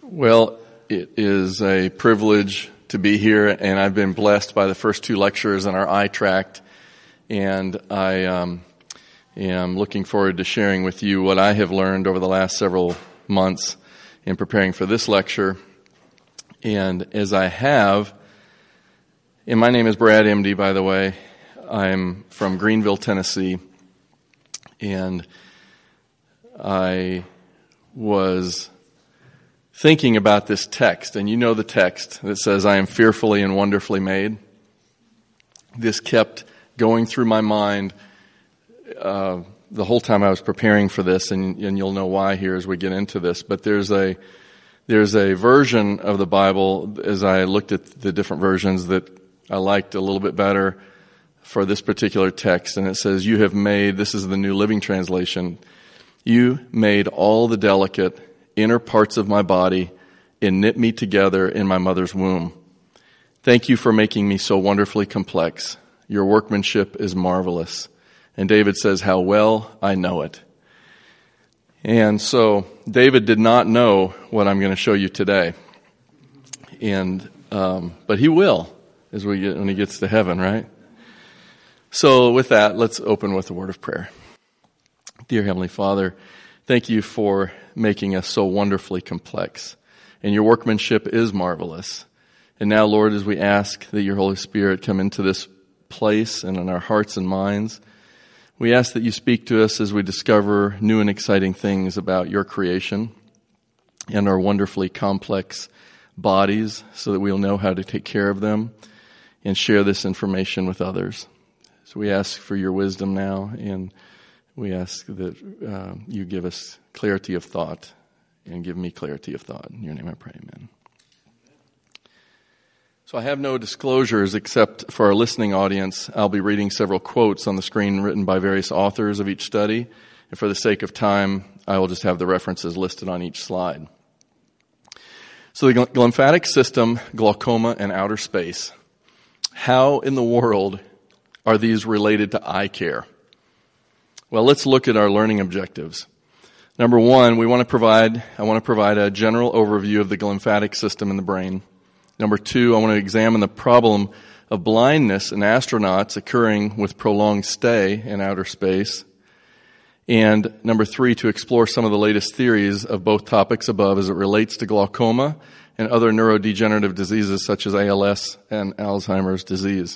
Well, it is a privilege to be here, and I've been blessed by the first two lectures on our eye tract, and I am looking forward to sharing with you what I have learned over the last several months in preparing for this lecture. And as I have, and my name is Brad MD, by the way. I'm from Greenville, Tennessee, and I was thinking about this text, and you know the text that says, I am fearfully and wonderfully made. This kept going through my mind the whole time I was preparing for this, and you'll know why here as we get into this. But there's a version of the Bible, as I looked at the different versions, that I liked a little bit better for this particular text, and it says, you have made, this is the New Living Translation, you made all the delicate inner parts of my body and knit me together in my mother's womb. Thank you for making me so wonderfully complex. Your workmanship is marvelous. And David says, how well I know it. And so David did not know what I'm going to show you today. And but he will when he gets to heaven, right? So with that, let's open with a word of prayer. Dear Heavenly Father, thank you for making us so wonderfully complex. And your workmanship is marvelous. And now, Lord, as we ask that your Holy Spirit come into this place and in our hearts and minds, we ask that you speak to us as we discover new and exciting things about your creation and our wonderfully complex bodies so that we'll know how to take care of them and share this information with others. So we ask for your wisdom now, and we ask that you give us clarity of thought and give me clarity of thought. In your name I pray, amen. So I have no disclosures except for our listening audience. I'll be reading several quotes on the screen written by various authors of each study. And for the sake of time, I will just have the references listed on each slide. So the glymphatic system, glaucoma, and outer space. How in the world are these related to eye care? Well, let's look at our learning objectives. Number one, I want to provide a general overview of the glymphatic system in the brain. Number two, I want to examine the problem of blindness in astronauts occurring with prolonged stay in outer space. And number three, to explore some of the latest theories of both topics above as it relates to glaucoma and other neurodegenerative diseases such as ALS and Alzheimer's disease.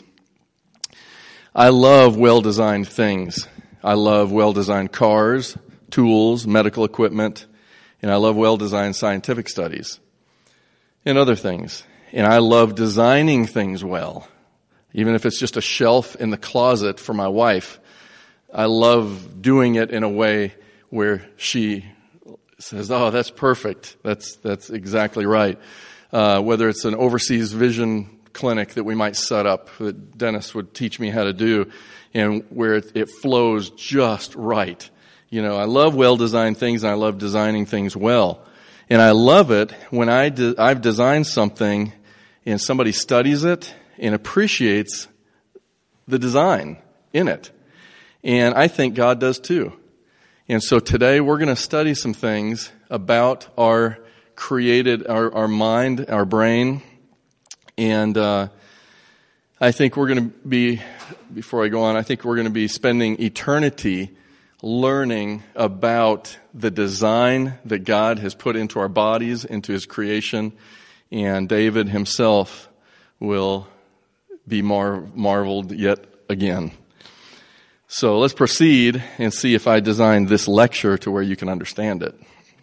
I love well-designed things. I love well-designed cars, tools, medical equipment, and I love well-designed scientific studies and other things. And I love designing things well, even if it's just a shelf in the closet for my wife. I love doing it in a way where she says, oh, that's perfect. That's exactly right. Whether it's an overseas vision clinic that we might set up that Dennis would teach me how to do, and where it flows just right. You know, I love well-designed things, and I love designing things well. And I love it when I've designed something and somebody studies it and appreciates the design in it. And I think God does too. And so today we're going to study some things about our mind, our brain. And I think we're going to be, before I go on, I think we're going to be spending eternity learning about the design that God has put into our bodies, into His creation. And David himself will be marveled yet again. So let's proceed and see if I designed this lecture to where you can understand it.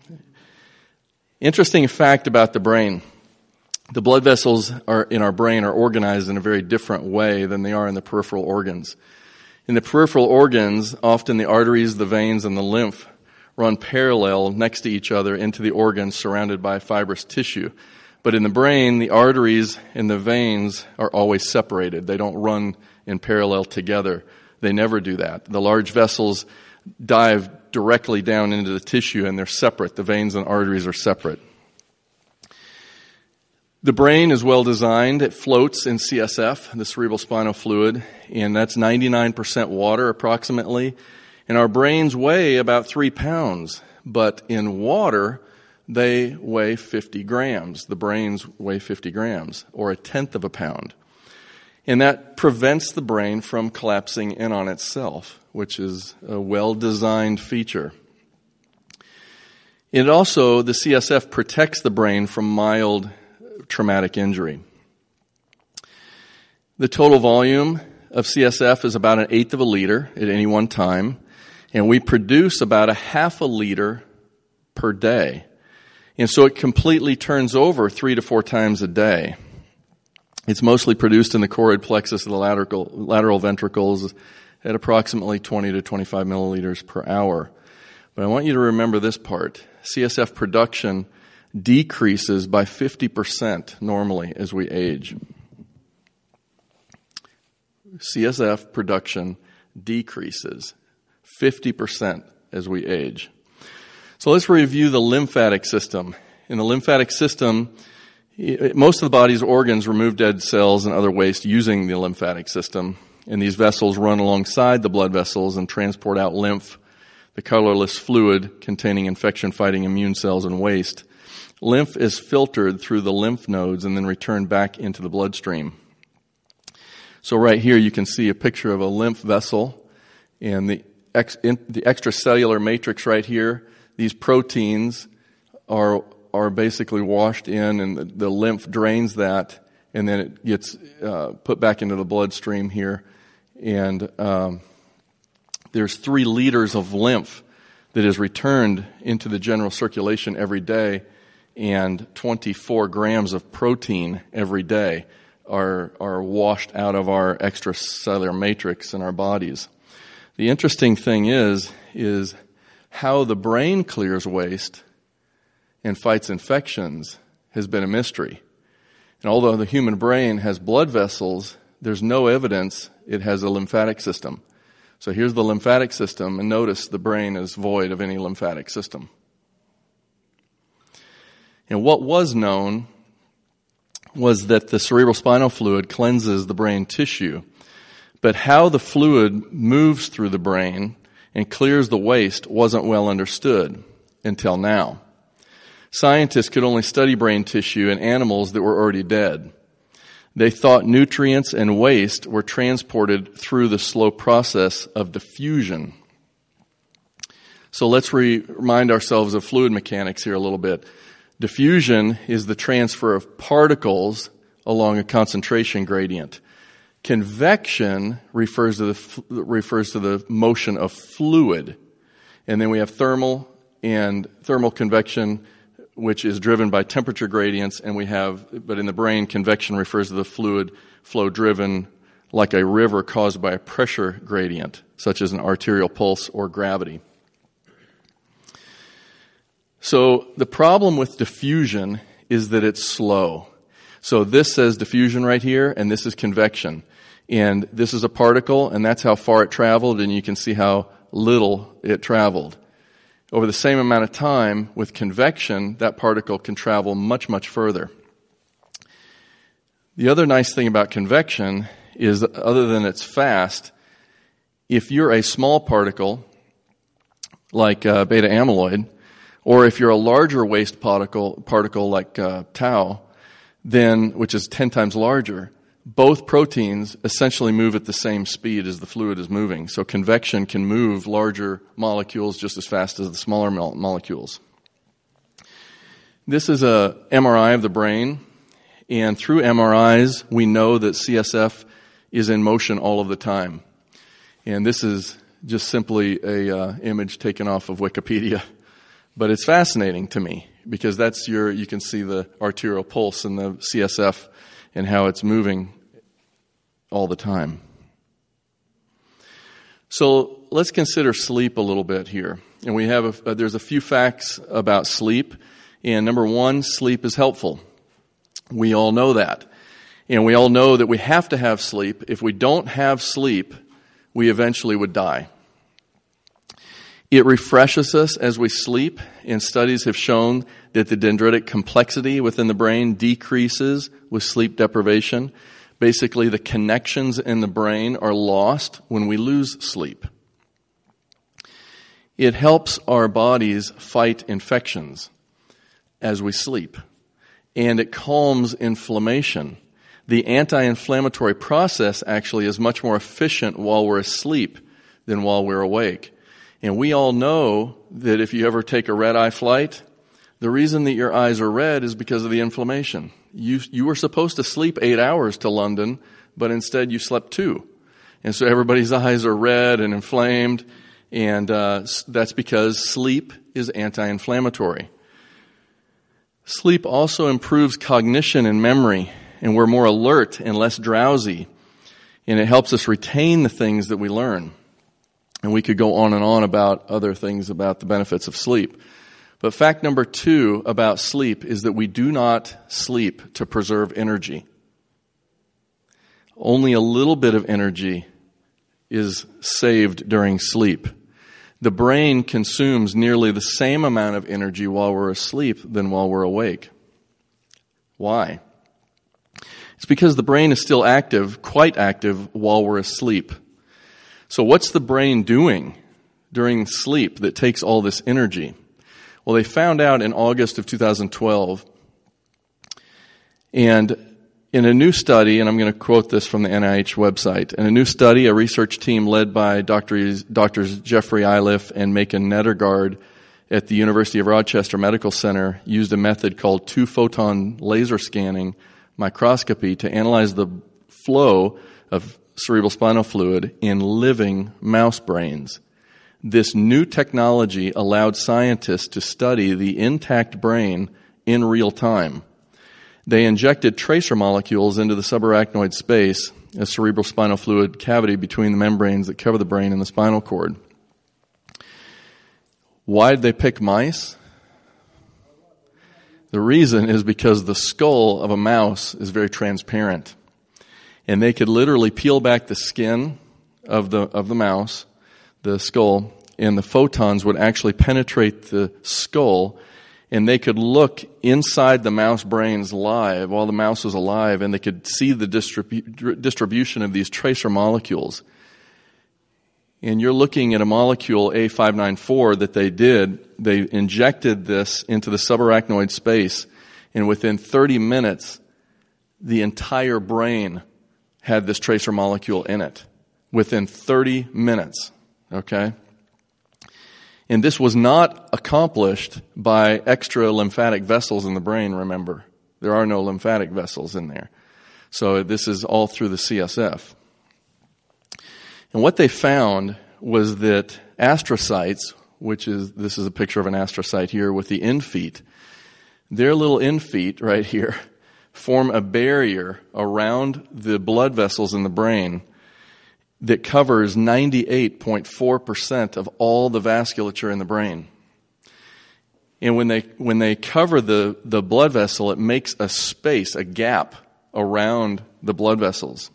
Interesting fact about the brain. The blood vessels in our brain are organized in a very different way than they are in the peripheral organs. In the peripheral organs, often the arteries, the veins, and the lymph run parallel next to each other into the organs surrounded by fibrous tissue. But in the brain, the arteries and the veins are always separated. They don't run in parallel together. They never do that. The large vessels dive directly down into the tissue, and they're separate. The veins and arteries are separate. The brain is well designed. It floats in CSF, the cerebral spinal fluid, and that's 99% water approximately. And our brains weigh about 3 pounds. But in water, they weigh 50 grams. The brains weigh 50 grams, or 1/10 of a pound. And that prevents the brain from collapsing in on itself, which is a well-designed feature. It also, the CSF protects the brain from mild traumatic injury. The total volume of CSF is about 1/8 of a liter at any one time, and we produce about 1/2 liter per day. And so it completely turns over 3 to 4 times a day. It's mostly produced in the choroid plexus of the lateral ventricles at approximately 20 to 25 milliliters per hour. But I want you to remember this part. CSF production decreases by 50% normally as we age. CSF production decreases 50% as we age. So let's review the lymphatic system. In the lymphatic system, most of the body's organs remove dead cells and other waste using the lymphatic system. And these vessels run alongside the blood vessels and transport out lymph, the colorless fluid containing infection-fighting immune cells and waste. Lymph is filtered through the lymph nodes and then returned back into the bloodstream. So right here you can see a picture of a lymph vessel, and the extracellular matrix right here, these proteins are basically washed in, and the lymph drains that, and then it gets put back into the bloodstream here. And there's 3 liters of lymph that is returned into the general circulation every day, and 24 grams of protein every day are washed out of our extracellular matrix in our bodies. The interesting thing is how the brain clears waste and fights infections has been a mystery. And although the human brain has blood vessels, there's no evidence it has a lymphatic system. So here's the lymphatic system, and notice the brain is void of any lymphatic system. And what was known was that the cerebrospinal fluid cleanses the brain tissue, but how the fluid moves through the brain and clears the waste wasn't well understood until now. Scientists could only study brain tissue in animals that were already dead. They thought nutrients and waste were transported through the slow process of diffusion. So let's remind ourselves of fluid mechanics here a little bit. Diffusion is the transfer of particles along a concentration gradient. Convection refers to the motion of fluid. And then we have thermal convection, which is driven by temperature gradients, but in the brain, convection refers to the fluid flow driven like a river caused by a pressure gradient, such as an arterial pulse or gravity. So the problem with diffusion is that it's slow. So this says diffusion right here, and this is convection. And this is a particle, and that's how far it traveled, and you can see how little it traveled. Over the same amount of time, with convection, that particle can travel much, much further. The other nice thing about convection is, other than it's fast, if you're a small particle, like beta amyloid, or if you're a larger waste particle like tau, then, which is 10 times larger, both proteins essentially move at the same speed as the fluid is moving. So convection can move larger molecules just as fast as the smaller molecules. This is a MRI of the brain, and through MRIs, we know that CSF is in motion all of the time. And this is just simply a image taken off of Wikipedia. But it's fascinating to me because you can see the arterial pulse and the CSF and how it's moving all the time. So let's consider sleep a little bit here. And we have there's a few facts about sleep. And number one, sleep is helpful. We all know that. And we all know that we have to have sleep. If we don't have sleep, we eventually would die. It refreshes us as we sleep, and studies have shown that the dendritic complexity within the brain decreases with sleep deprivation. Basically, the connections in the brain are lost when we lose sleep. It helps our bodies fight infections. as we sleep, and it calms inflammation. The anti-inflammatory process actually is much more efficient while we're asleep than while we're awake. And we all know that if you ever take a red-eye flight, the reason that your eyes are red is because of the inflammation. You were supposed to sleep 8 hours to London, but instead you slept 2. And so everybody's eyes are red and inflamed, and that's because sleep is anti-inflammatory. Sleep also improves cognition and memory, and we're more alert and less drowsy, and it helps us retain the things that we learn. And we could go on and on about other things about the benefits of sleep. But fact number 2 about sleep is that we do not sleep to preserve energy. Only a little bit of energy is saved during sleep. The brain consumes nearly the same amount of energy while we're asleep than while we're awake. Why? It's because the brain is still active, quite active, while we're asleep. So what's the brain doing during sleep that takes all this energy? Well, they found out in August of 2012, and in a new study, and I'm going to quote this from the NIH website, in a new study, a research team led by Doctors Jeffrey Iliff and Macon Nedergaard at the University of Rochester Medical Center used a method called 2-photon laser scanning microscopy to analyze the flow of cerebral spinal fluid in living mouse brains. This new technology allowed scientists to study the intact brain in real time. They injected tracer molecules into the subarachnoid space, a cerebral spinal fluid cavity between the membranes that cover the brain and the spinal cord. Why did they pick mice? The reason is because the skull of a mouse is very transparent. And they could literally peel back the skin of the mouse, the skull, and the photons would actually penetrate the skull, and they could look inside the mouse brains live while the mouse was alive, and they could see the distribution of these tracer molecules. And you're looking at a molecule A594 that they did. They injected this into the subarachnoid space, and within 30 minutes, the entire brain had this tracer molecule in it. Within 30 minutes, okay? And this was not accomplished by extra lymphatic vessels in the brain, remember. There are no lymphatic vessels in there. So this is all through the CSF. And what they found was that astrocytes, this is a picture of an astrocyte here with the infeet, their little infeet right here form a barrier around the blood vessels in the brain that covers 98.4% of all the vasculature in the brain. And when they cover the blood vessel, it makes a space, a gap around the blood vessels.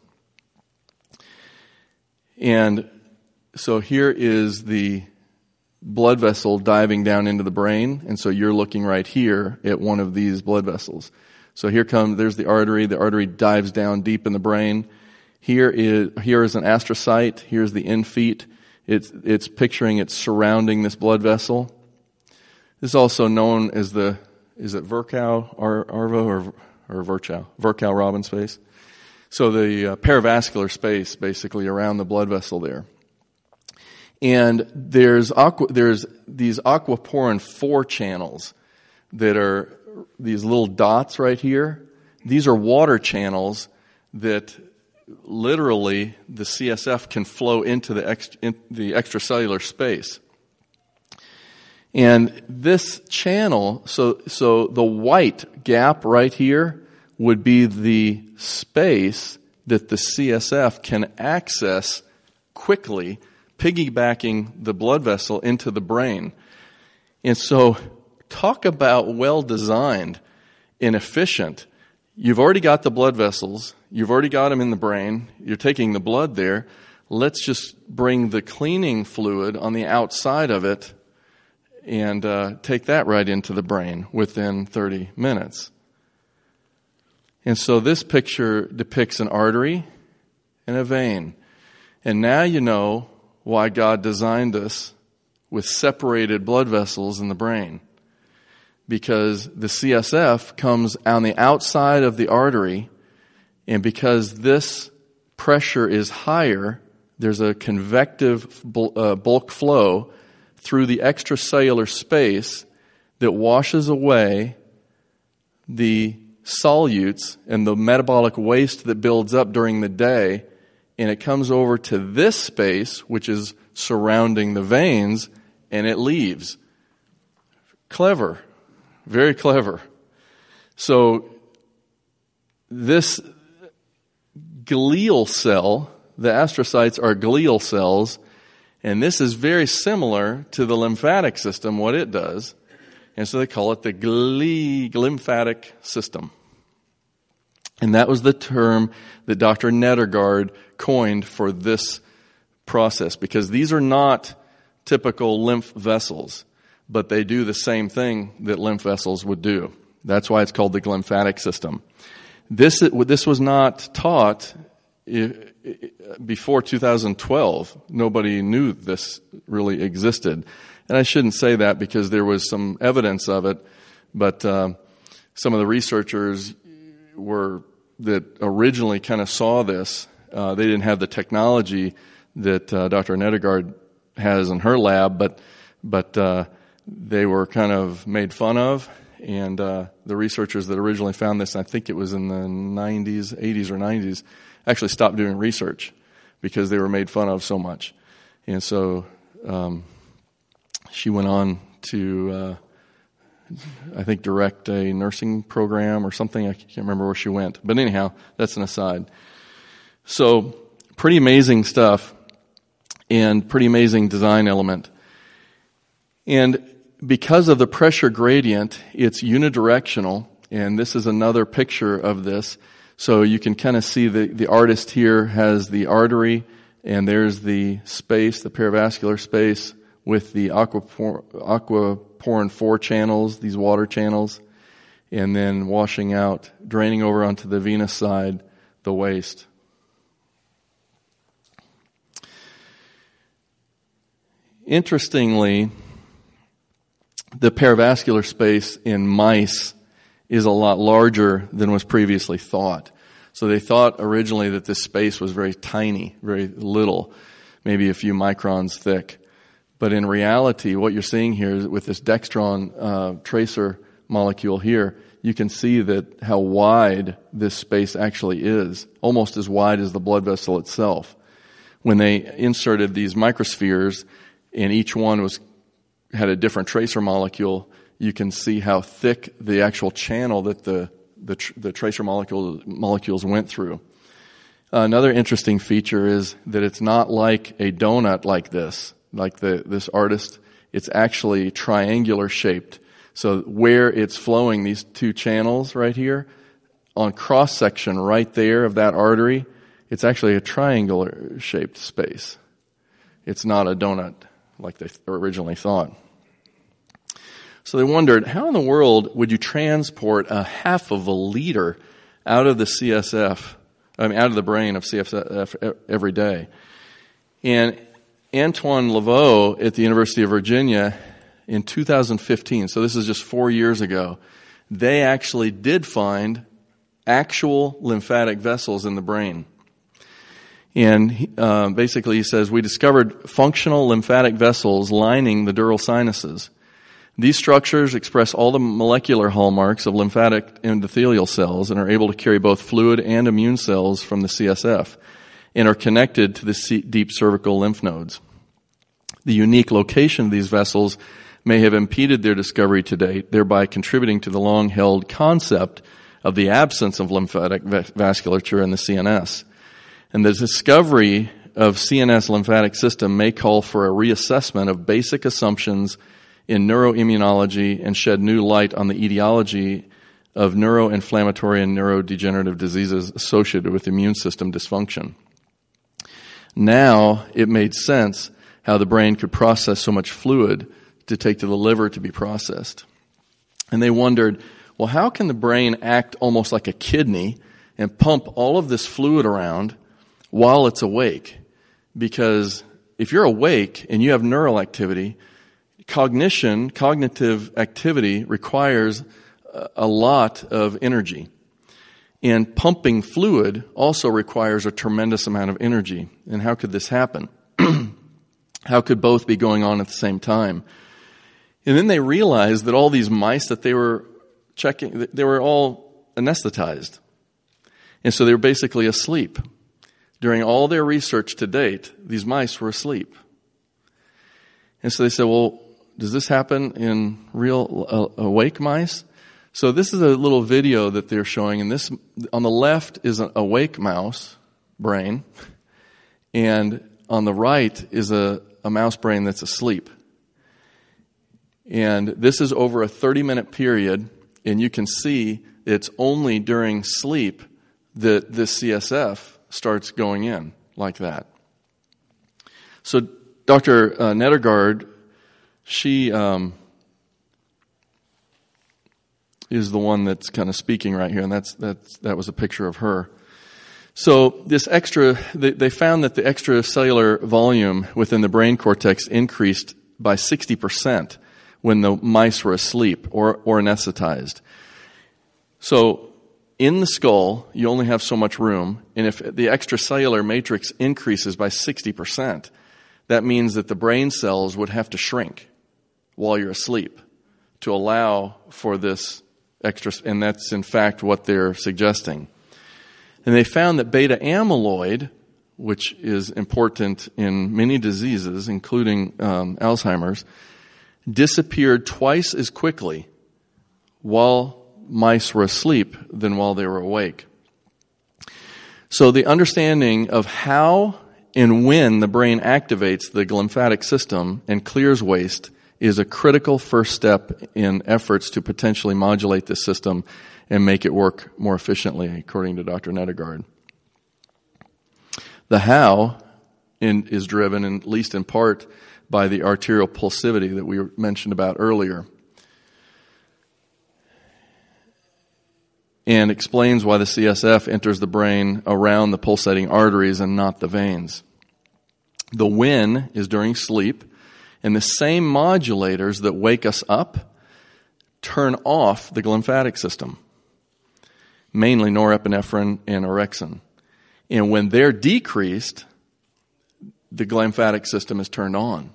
And so here is the blood vessel diving down into the brain, and so you're looking right here at one of these blood vessels. So there's the artery dives down deep in the brain. Here is an astrocyte, here's the infeet. It's picturing it surrounding this blood vessel. This is also known as is it Virchow-Arvo or Virchow-Robin space? So the paravascular space basically around the blood vessel there. And there's these aquaporin 4 channels that are these little dots right here. These are water channels that literally the CSF can flow into the extracellular space. And this channel, so the white gap right here would be the space that the CSF can access quickly, piggybacking the blood vessel into the brain. And so talk about well-designed and efficient. You've already got the blood vessels. You've already got them in the brain. You're taking the blood there. Let's just bring the cleaning fluid on the outside of it and take that right into the brain within 30 minutes. And so this picture depicts an artery and a vein. And now you know why God designed us with separated blood vessels in the brain. because the CSF comes on the outside of the artery, and because this pressure is higher, there's a convective bulk flow through the extracellular space that washes away the solutes and the metabolic waste that builds up during the day, and it comes over to this space, which is surrounding the veins, and it leaves. Clever. Very clever. So this glial cell, the astrocytes are glial cells, and this is very similar to the lymphatic system, what it does. And so they call it the lymphatic system. And that was the term that Dr. Nedergaard coined for this process, because these are not typical lymph vessels, but they do the same thing that lymph vessels would do. That's why it's called the lymphatic system. This was not taught before 2012. Nobody knew this really existed. And I shouldn't say that because there was some evidence of it, but some of the researchers that originally kind of saw this, they didn't have the technology that Dr. Nedergaard has in her lab, but they were kind of made fun of. And the researchers that originally found this, I think it was in the 80s or 90s, actually stopped doing research because they were made fun of so much. And so she went on to, I think, direct a nursing program or something. I can't remember where she went. But anyhow, that's an aside. So pretty amazing stuff and pretty amazing design element. And because of the pressure gradient, it's unidirectional, and this is another picture of this. So you can kind of see the artist here has the artery, and there's the space, the perivascular space, with the aquaporin 4 channels, these water channels, and then washing out, draining over onto the venous side, the waste. Interestingly, the perivascular space in mice is a lot larger than was previously thought. So they thought originally that this space was very tiny, very little, maybe a few microns thick. But in reality, what you're seeing here is with this dextron tracer molecule here, you can see that how wide this space actually is, almost as wide as the blood vessel itself. When they inserted these microspheres, and each one had a different tracer molecule, you can see how thick the actual channel that the tracer molecules went through. Another interesting feature is that it's not like a donut like this, like this artist. It's actually triangular shaped. So where it's flowing, these two channels right here, on cross section right there of that artery, it's actually a triangular shaped space. It's not a donut like they originally thought. So they wondered, how in the world would you transport a half of a liter out of the out of the brain of CSF every day? And Antoine Laveau at the University of Virginia in 2015, so this is just 4 years ago, they actually did find actual lymphatic vessels in the brain. And basically he says, we discovered functional lymphatic vessels lining the dural sinuses. These structures express all the molecular hallmarks of lymphatic endothelial cells and are able to carry both fluid and immune cells from the CSF and are connected to the deep cervical lymph nodes. The unique location of these vessels may have impeded their discovery to date, thereby contributing to the long-held concept of the absence of lymphatic vasculature in the CNS. And the discovery of CNS lymphatic system may call for a reassessment of basic assumptions in neuroimmunology and shed new light on the etiology of neuroinflammatory and neurodegenerative diseases associated with immune system dysfunction. Now it made sense how the brain could process so much fluid to take to the liver to be processed. And they wondered, well, how can the brain act almost like a kidney and pump all of this fluid around while it's awake? Because if you're awake and you have neural activity, cognitive activity requires a lot of energy. And pumping fluid also requires a tremendous amount of energy. And how could this happen? How could both be going on at the same time? And then they realized that all these mice that they were checking, they were all anesthetized. And so they were basically asleep. During all their research to date, these mice were asleep. And so they said, well, does this happen in real awake mice? So this is a little video that they're showing, and this on the left is an awake mouse brain, and on the right is a mouse brain that's asleep. And this is over a 30-minute period, and you can see it's only during sleep that this CSF starts going in like that. So Dr. Nedergaard, she is the one that's kind of speaking right here, and that was a picture of her. So this they found that the extracellular volume within the brain cortex increased by 60% when the mice were asleep or anesthetized. So in the skull, you only have so much room, and if the extracellular matrix increases by 60%, that means that the brain cells would have to shrink while you're asleep to allow for this extra, and that's in fact what they're suggesting. And they found that beta amyloid, which is important in many diseases, including Alzheimer's, disappeared twice as quickly while mice were asleep than while they were awake. So the understanding of how and when the brain activates the glymphatic system and clears waste is a critical first step in efforts to potentially modulate this system and make it work more efficiently, according to Dr. Nedergaard. The how is driven, at least in part, by the arterial pulsivity that we mentioned about earlier, and explains why the CSF enters the brain around the pulsating arteries and not the veins. The when is during sleep, and the same modulators that wake us up turn off the glymphatic system, mainly norepinephrine and orexin. And when they're decreased, the glymphatic system is turned on.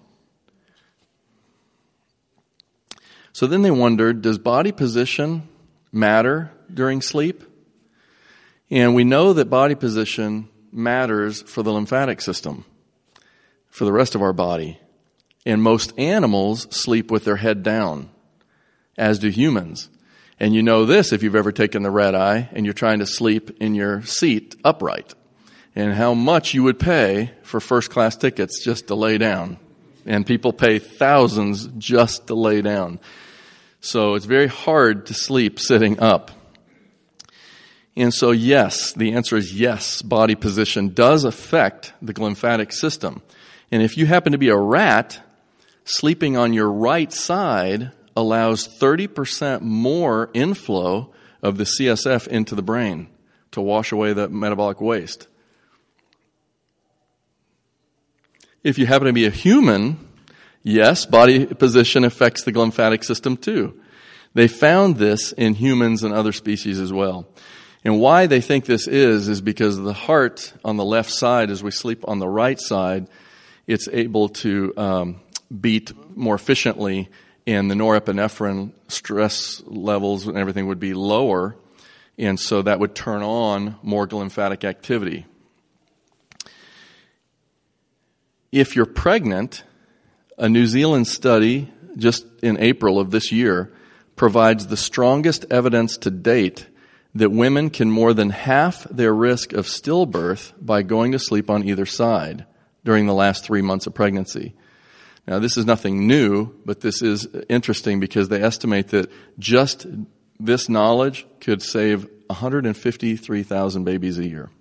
So then they wondered, does body position matter during sleep? And we know that body position matters for the lymphatic system, for the rest of our body. And most animals sleep with their head down, as do humans. And you know this if you've ever taken the red eye and you're trying to sleep in your seat upright, and how much you would pay for first-class tickets just to lay down. And people pay thousands just to lay down. So it's very hard to sleep sitting up. And so yes, the answer is yes, body position does affect the glymphatic system. And if you happen to be a rat, sleeping on your right side allows 30% more inflow of the CSF into the brain to wash away the metabolic waste. If you happen to be a human, yes, body position affects the glymphatic system too. They found this in humans and other species as well. And why they think this is because the heart on the left side, as we sleep on the right side, it's able to beat more efficiently, and the norepinephrine stress levels and everything would be lower, and so that would turn on more glymphatic activity. If you're pregnant, a New Zealand study just in April of this year provides the strongest evidence to date that women can more than half their risk of stillbirth by going to sleep on either side during the last 3 months of pregnancy. Now, this is nothing new, but this is interesting because they estimate that just this knowledge could save 153,000 babies a year.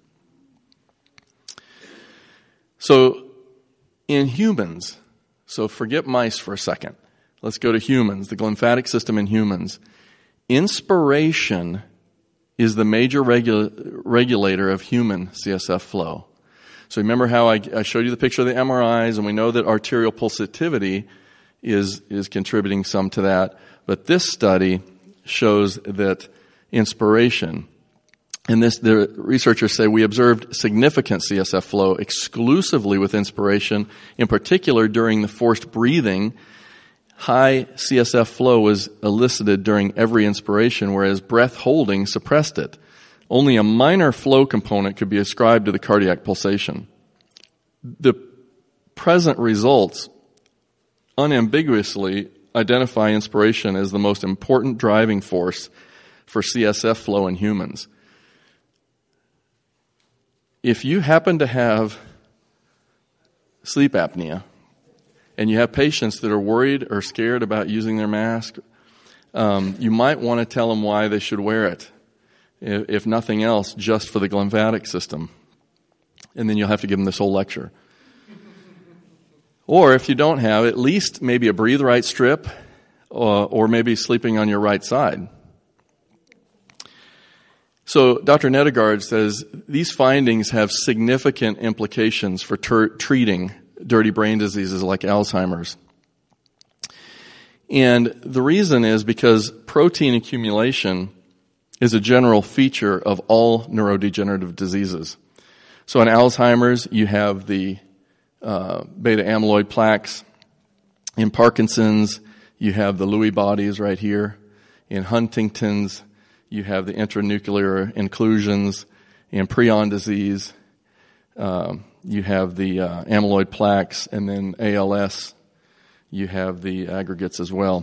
So, in humans, so forget mice for a second. Let's go to humans, the glymphatic system in humans. Inspiration is the major regulator of human CSF flow. So remember how I showed you the picture of the MRIs, and we know that arterial pulsatility is contributing some to that. But this study shows that inspiration, and the researchers say we observed significant CSF flow exclusively with inspiration, in particular during the forced breathing. High CSF flow was elicited during every inspiration, whereas breath holding suppressed it. Only a minor flow component could be ascribed to the cardiac pulsation. The present results unambiguously identify inspiration as the most important driving force for CSF flow in humans. If you happen to have sleep apnea, and you have patients that are worried or scared about using their mask, you might want to tell them why they should wear it, if nothing else, just for the glymphatic system. And then you'll have to give them this whole lecture. Or if you don't have, at least maybe a Breathe Right strip, or maybe sleeping on your right side. So Dr. Nettegaard says these findings have significant implications for treating dirty brain diseases like Alzheimer's. And the reason is because protein accumulation is a general feature of all neurodegenerative diseases. So in Alzheimer's, you have the beta amyloid plaques. In Parkinson's, you have the Lewy bodies right here. In Huntington's, you have the intranuclear inclusions. In prion disease, you have the amyloid plaques, and then ALS, you have the aggregates as well.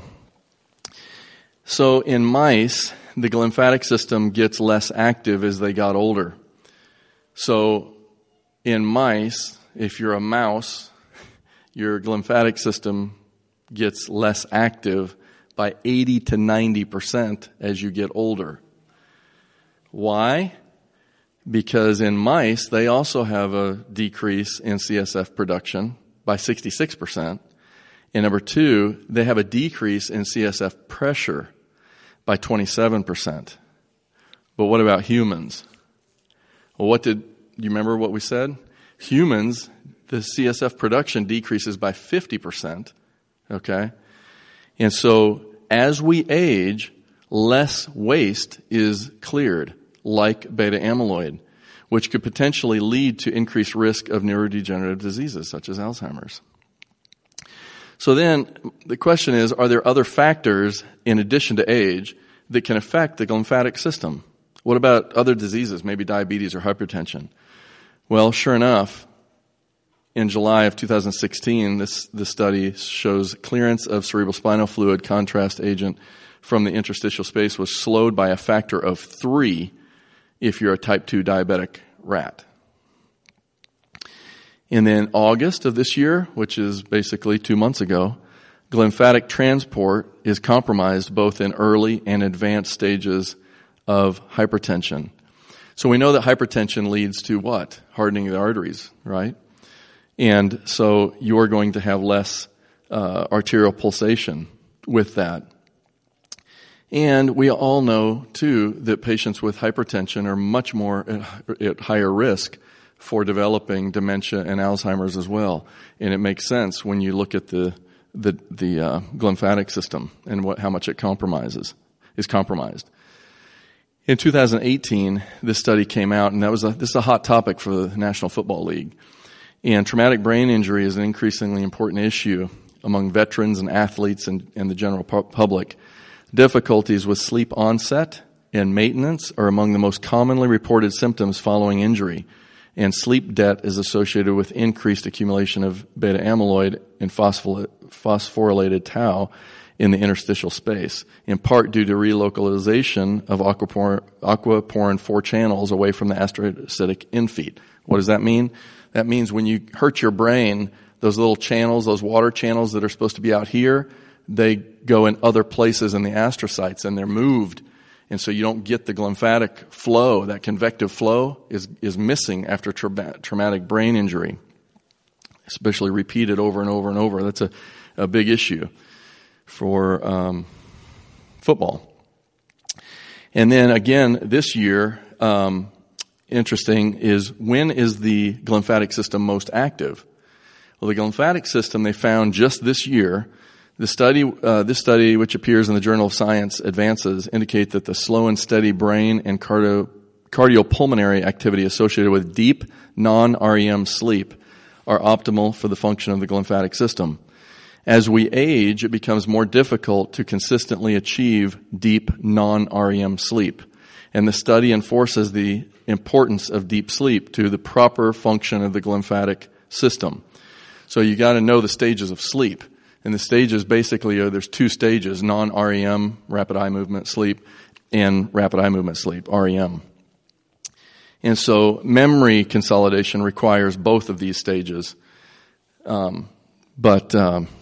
So in mice, the glymphatic system gets less active as they got older. So in mice, if you're a mouse, your glymphatic system gets less active by 80 to 90% as you get older. Why? Because in mice, they also have a decrease in CSF production by 66%. And number two, they have a decrease in CSF pressure by 27%. But what about humans? Well, do you remember what we said? Humans, the CSF production decreases by 50%. Okay? And so as we age, less waste is cleared, like beta amyloid, which could potentially lead to increased risk of neurodegenerative diseases such as Alzheimer's. So then the question is, are there other factors in addition to age that can affect the glymphatic system? What about other diseases, maybe diabetes or hypertension? Well, sure enough, in July of 2016, this study shows clearance of cerebrospinal fluid contrast agent from the interstitial space was slowed by a factor of 3 if you're a type 2 diabetic rat. And then August of this year, which is basically 2 months ago, glymphatic transport is compromised both in early and advanced stages of hypertension. So we know that hypertension leads to what? Hardening of the arteries, right? And so you're going to have less arterial pulsation with that. And we all know, too, that patients with hypertension are much more at higher risk for developing dementia and Alzheimer's as well. And it makes sense when you look at the glymphatic system and how much it is compromised. In 2018, this study came out, and this is a hot topic for the National Football League. And traumatic brain injury is an increasingly important issue among veterans and athletes and the general public. Difficulties with sleep onset and maintenance are among the most commonly reported symptoms following injury, and sleep debt is associated with increased accumulation of beta amyloid and phosphorylated tau in the interstitial space, in part due to relocalization of aquaporin 4 channels away from the astrocytic infeed. What does that mean? That means when you hurt your brain, those little channels, those water channels that are supposed to be out here, they go in other places in the astrocytes and they're moved. And so you don't get the glymphatic flow. That convective flow is missing after traumatic brain injury, especially repeated over and over and over. That's a big issue for football. And then again, this year, interesting is, when is the glymphatic system most active? Well, the glymphatic system, they found just this year This study, which appears in the Journal of Science Advances, indicate that the slow and steady brain and cardiopulmonary activity associated with deep, non-REM sleep are optimal for the function of the glymphatic system. As we age, it becomes more difficult to consistently achieve deep, non-REM sleep. And the study enforces the importance of deep sleep to the proper function of the glymphatic system. So you got to know the stages of sleep. And the stages basically are, there's two stages, non-REM, rapid eye movement sleep, and rapid eye movement sleep, REM. And so memory consolidation requires both of these stages. But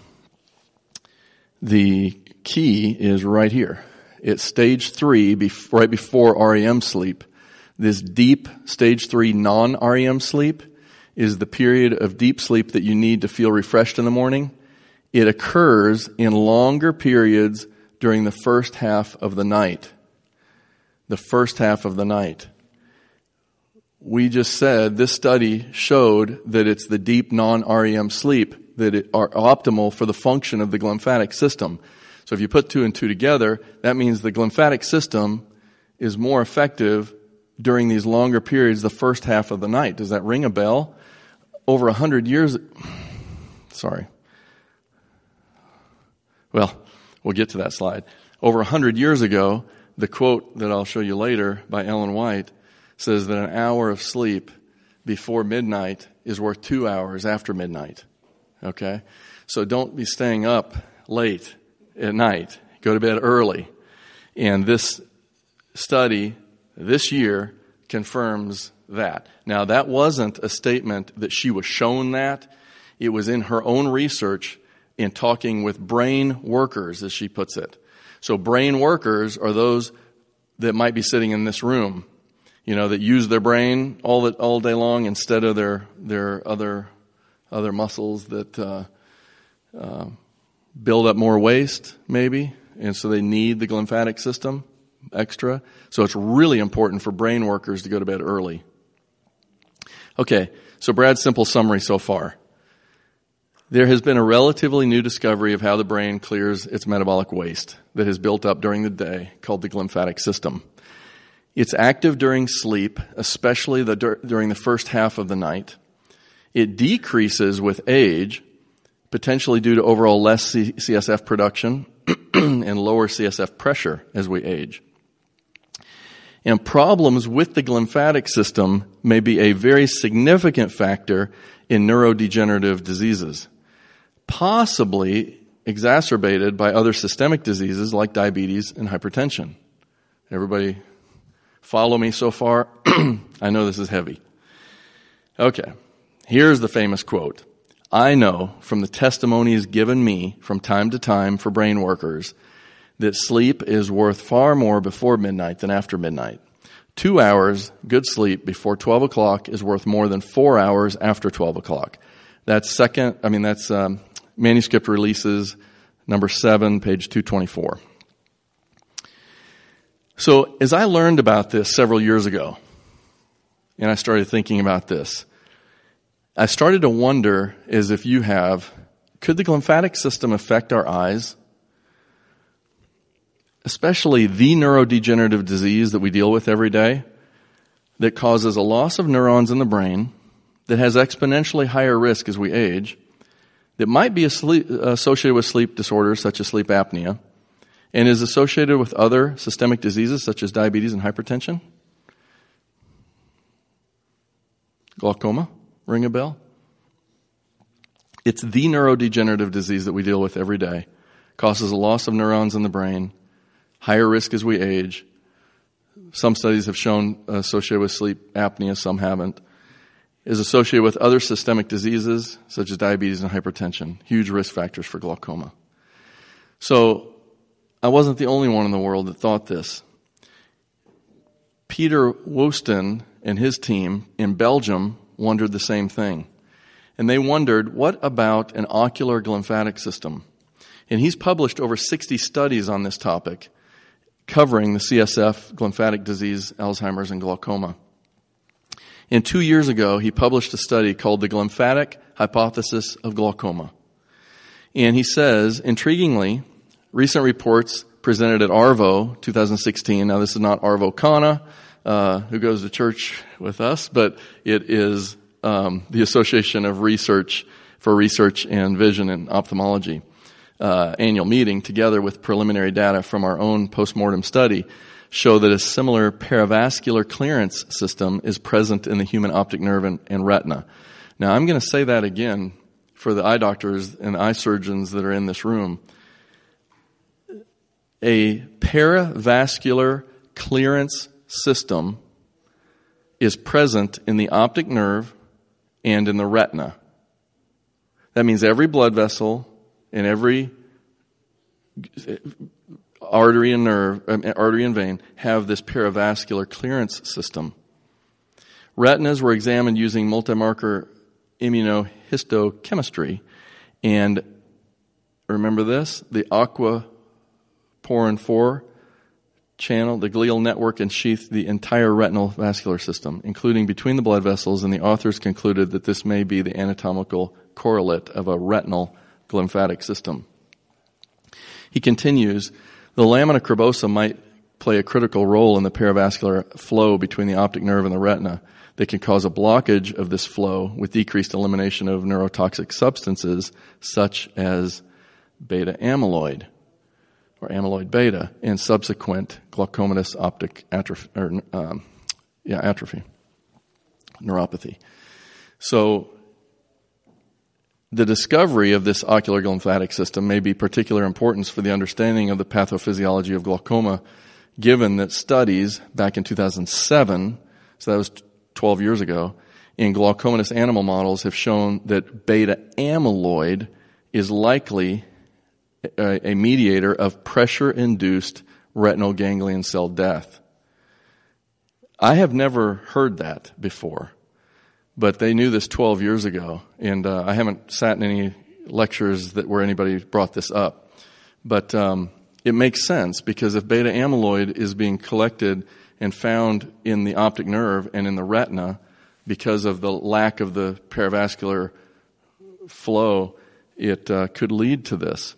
the key is right here. It's stage 3, right before REM sleep. This deep stage 3 non-REM sleep is the period of deep sleep that you need to feel refreshed in the morning. It occurs in longer periods during the first half of the night. The first half of the night. We just said this study showed that it's the deep non-REM sleep that are optimal for the function of the glymphatic system. So if you put 2 and 2 together, that means the glymphatic system is more effective during these longer periods, the first half of the night. Does that ring a bell? Over 100 years... Sorry. Well, we'll get to that slide. Over 100 years ago, the quote that I'll show you later by Ellen White says that an hour of sleep before midnight is worth 2 hours after midnight. Okay? So don't be staying up late at night. Go to bed early. And this study this year confirms that. Now, that wasn't a statement that she was shown that. It was in her own research in talking with brain workers, as she puts it. So brain workers are those that might be sitting in this room, that use their brain all day long instead of their other muscles that build up more waste, maybe, and so they need the glymphatic system extra. So it's really important for brain workers to go to bed early. Okay, so Brad's simple summary so far. There has been a relatively new discovery of how the brain clears its metabolic waste that has built up during the day called the glymphatic system. It's active during sleep, especially during the first half of the night. It decreases with age, potentially due to overall less CSF production and lower CSF pressure as we age. And problems with the glymphatic system may be a very significant factor in neurodegenerative diseases, possibly exacerbated by other systemic diseases like diabetes and hypertension. Everybody follow me so far? I know this is heavy. Okay, here's the famous quote. I know from the testimonies given me from time to time for brain workers that sleep is worth far more before midnight than after midnight. 2 hours good sleep before 12 o'clock is worth more than 4 hours after 12 o'clock. That's Manuscript Releases, number 7, page 224. So as I learned about this several years ago, and I started thinking about this, I started to wonder, as if you have, could the glymphatic system affect our eyes? Especially the neurodegenerative disease that we deal with every day that causes a loss of neurons in the brain, that has exponentially higher risk as we age, that might be associated with sleep disorders such as sleep apnea, and is associated with other systemic diseases such as diabetes and hypertension? Glaucoma? Ring a bell? It's the neurodegenerative disease that we deal with every day. Causes a loss of neurons in the brain, higher risk as we age. Some studies have shown associated with sleep apnea, some haven't. Is associated with other systemic diseases such as diabetes and hypertension. Huge risk factors for glaucoma. So I wasn't the only one in the world that thought this. Peter Woesten and his team in Belgium wondered the same thing. And they wondered, what about an ocular glymphatic system? And he's published over 60 studies on this topic, covering the CSF, glymphatic disease, Alzheimer's, and glaucoma. And 2 years ago, he published a study called The Glymphatic Hypothesis of Glaucoma. And he says, intriguingly, recent reports presented at ARVO 2016, now this is not Arvo Kana, who goes to church with us, but it is the Association of Research for Research and Vision in Ophthalmology annual meeting, together with preliminary data from our own postmortem study, show that a similar paravascular clearance system is present in the human optic nerve and retina. Now, I'm going to say that again for the eye doctors and eye surgeons that are in this room. A paravascular clearance system is present in the optic nerve and in the retina. That means every blood vessel and every artery and vein have this paravascular clearance system. Retinas were examined using multi-marker immunohistochemistry, and remember this, the aquaporin 4 channel, the glial network ensheathed the entire retinal vascular system, including between the blood vessels, and the authors concluded that this may be the anatomical correlate of a retinal glymphatic system. He continues, the lamina cribosa might play a critical role in the paravascular flow between the optic nerve and the retina. They can cause a blockage of this flow with decreased elimination of neurotoxic substances such as beta amyloid or amyloid beta and subsequent glaucomatous optic atrophy, neuropathy. So the discovery of this ocular glymphatic system may be particular importance for the understanding of the pathophysiology of glaucoma, given that studies back in 2007, so that was 12 years ago, in glaucomatous animal models have shown that beta amyloid is likely a mediator of pressure-induced retinal ganglion cell death. I have never heard that before, but they knew this 12 years ago, and I haven't sat in any lectures where anybody brought this up. But it makes sense, because if beta amyloid is being collected and found in the optic nerve and in the retina because of the lack of the paravascular flow, it could lead to this.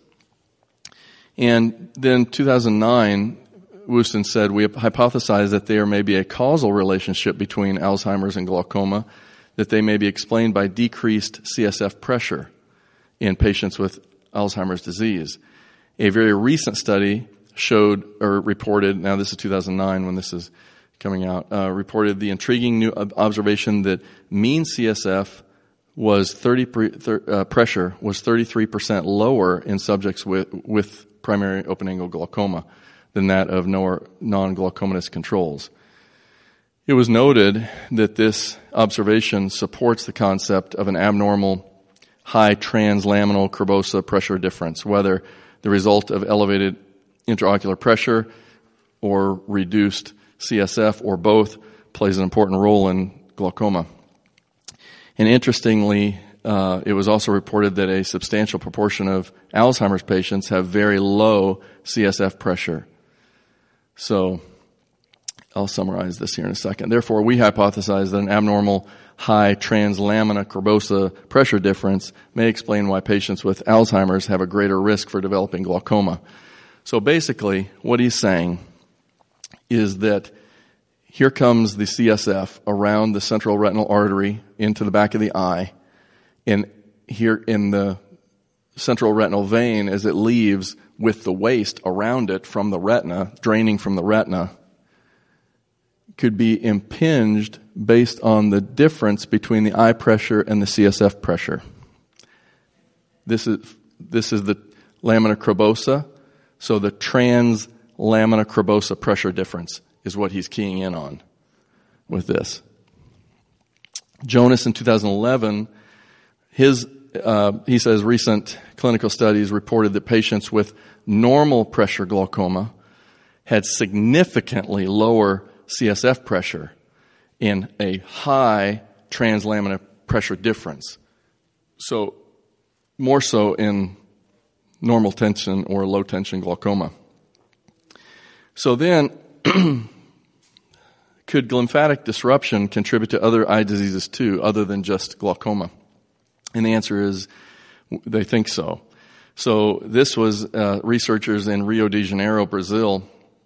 And then 2009, Wuston said, we hypothesize that there may be a causal relationship between Alzheimer's and glaucoma, that they may be explained by decreased CSF pressure in patients with Alzheimer's disease. A very recent study showed or reported, now this is 2009 when this is coming out, reported the intriguing new observation that mean CSF was pressure was 33% lower in subjects with primary open-angle glaucoma than that of non-glaucomatous controls. It was noted that this observation supports the concept of an abnormal high translaminal cribosa pressure difference, whether the result of elevated intraocular pressure or reduced CSF or both plays an important role in glaucoma. And interestingly, it was also reported that a substantial proportion of Alzheimer's patients have very low CSF pressure. So I'll summarize this here in a second. Therefore, we hypothesize that an abnormal high translamina cribosa pressure difference may explain why patients with Alzheimer's have a greater risk for developing glaucoma. So basically, what he's saying is that here comes the CSF around the central retinal artery into the back of the eye, and here in the central retinal vein, as it leaves with the waste around it from the retina, draining from the retina, could be impinged based on the difference between the eye pressure and the CSF pressure. This is the lamina cribosa, so the translamina cribosa pressure difference is what he's keying in on with this. Jonas in 2011, he says recent clinical studies reported that patients with normal pressure glaucoma had significantly lower CSF pressure in a high translamina pressure difference. So more so in normal tension or low tension glaucoma. So then, could glymphatic disruption contribute to other eye diseases too, other than just glaucoma? And the answer is they think so. So this was researchers in Rio de Janeiro, Brazil,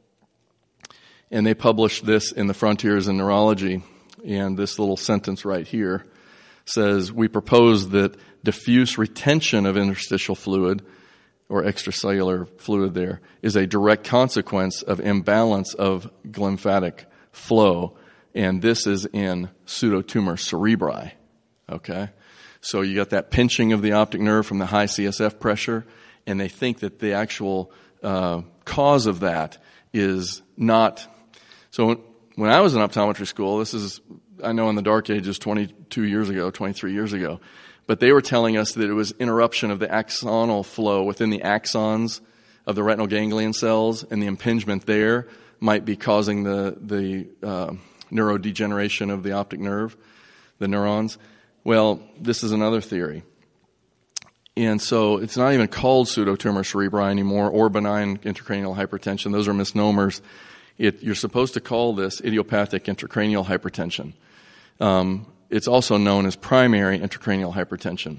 and they published this in the Frontiers in Neurology. And this little sentence right here says, we propose that diffuse retention of interstitial fluid or extracellular fluid there is a direct consequence of imbalance of glymphatic flow. And this is in pseudotumor cerebri. Okay? So you got that pinching of the optic nerve from the high CSF pressure, and they think that the actual cause of that is not. So when I was in optometry school, this is, I know in the dark ages, 22 years ago, 23 years ago, but they were telling us that it was interruption of the axonal flow within the axons of the retinal ganglion cells, and the impingement there might be causing the neurodegeneration of the optic nerve, the neurons. Well, this is another theory. And so it's not even called pseudotumor cerebri anymore or benign intracranial hypertension. Those are misnomers. You're supposed to call this idiopathic intracranial hypertension. It's also known as primary intracranial hypertension.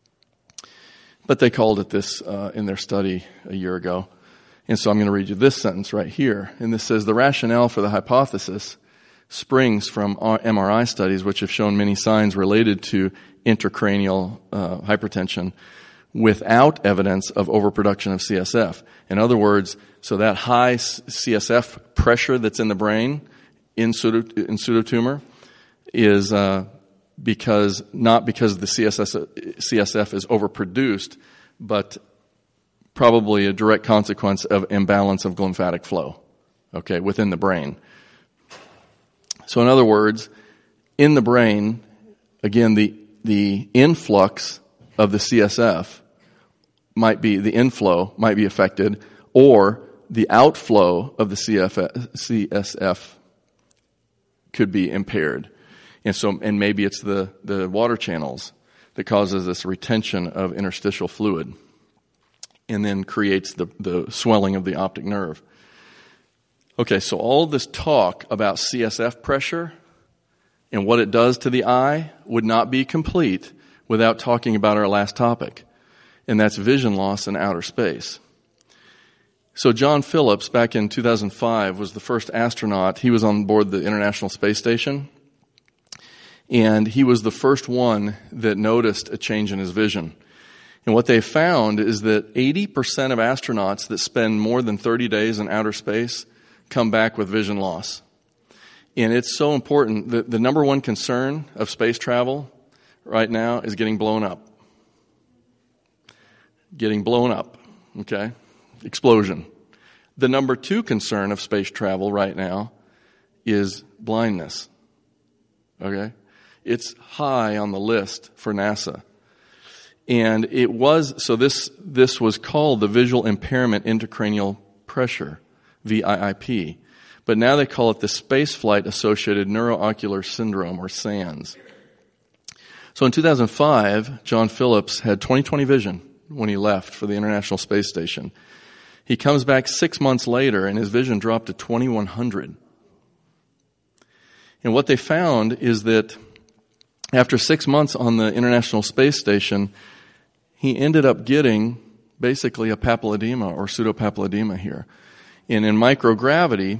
But they called it this in their study a year ago. And so I'm going to read you this sentence right here. And this says, the rationale for the hypothesis springs from MRI studies which have shown many signs related to intracranial hypertension without evidence of overproduction of CSF. In other words, so that high CSF pressure that's in the brain in pseudotumor is not because the CSF is overproduced, but probably a direct consequence of imbalance of glymphatic flow, okay, within the brain. So in other words, in the brain, again, the influx of the CSF the inflow might be affected, or the outflow of the CSF could be impaired. And maybe it's the water channels that causes this retention of interstitial fluid and then creates the swelling of the optic nerve. Okay, so all this talk about CSF pressure and what it does to the eye would not be complete without talking about our last topic, and that's vision loss in outer space. So John Phillips, back in 2005, was the first astronaut. He was on board the International Space Station, and he was the first one that noticed a change in his vision. And what they found is that 80% of astronauts that spend more than 30 days in outer space come back with vision loss. And it's so important that the number one concern of space travel right now is getting blown up. Getting blown up, okay? Explosion. The number two concern of space travel right now is blindness, okay? It's high on the list for NASA. And it was, so this was called the visual impairment intracranial pressure, VIIP. But now they call it the spaceflight associated neuroocular syndrome, or SANS. So in 2005, John Phillips had 20/20 vision when he left for the International Space Station. He comes back 6 months later and his vision dropped to 2100. And what they found is that after 6 months on the International Space Station, he ended up getting basically a papilledema or pseudopapilledema here. And in microgravity,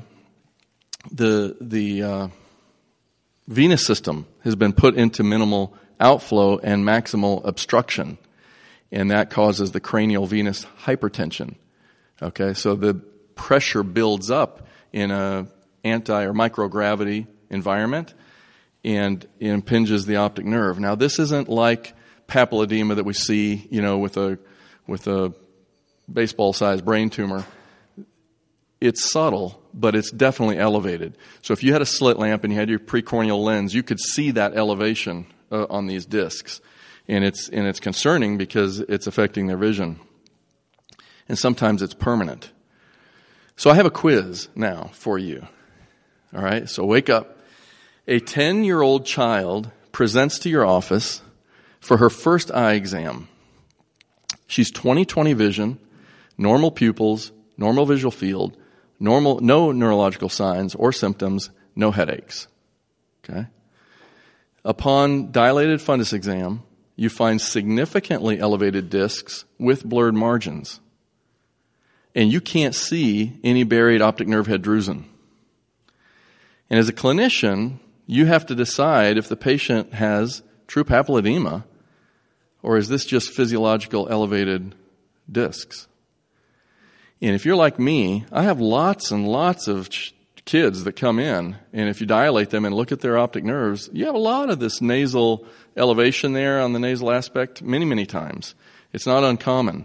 the venous system has been put into minimal outflow and maximal obstruction, and that causes the cranial venous hypertension. Okay, so the pressure builds up in a anti or microgravity environment and it impinges the optic nerve. Now, this isn't like papilledema that we see, with a baseball-sized brain tumor. It's subtle, but it's definitely elevated. So if you had a slit lamp and you had your precorneal lens, you could see that elevation on these discs. And it's concerning because it's affecting their vision. And sometimes it's permanent. So I have a quiz now for you. All right, so wake up. A 10-year-old child presents to your office for her first eye exam. She's 20/20 vision, normal pupils, normal visual field, no neurological signs or symptoms, no headaches. Okay? Upon dilated fundus exam you find significantly elevated discs with blurred margins. And you can't see any buried optic nerve head drusen. And as a clinician, you have to decide if the patient has true papilledema, or is this just physiological elevated discs? And if you're like me, I have lots and lots of kids that come in, and if you dilate them and look at their optic nerves, you have a lot of this nasal elevation there on the nasal aspect many, many times. It's not uncommon.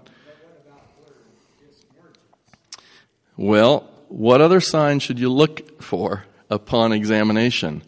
Well, what other signs should you look for upon examination?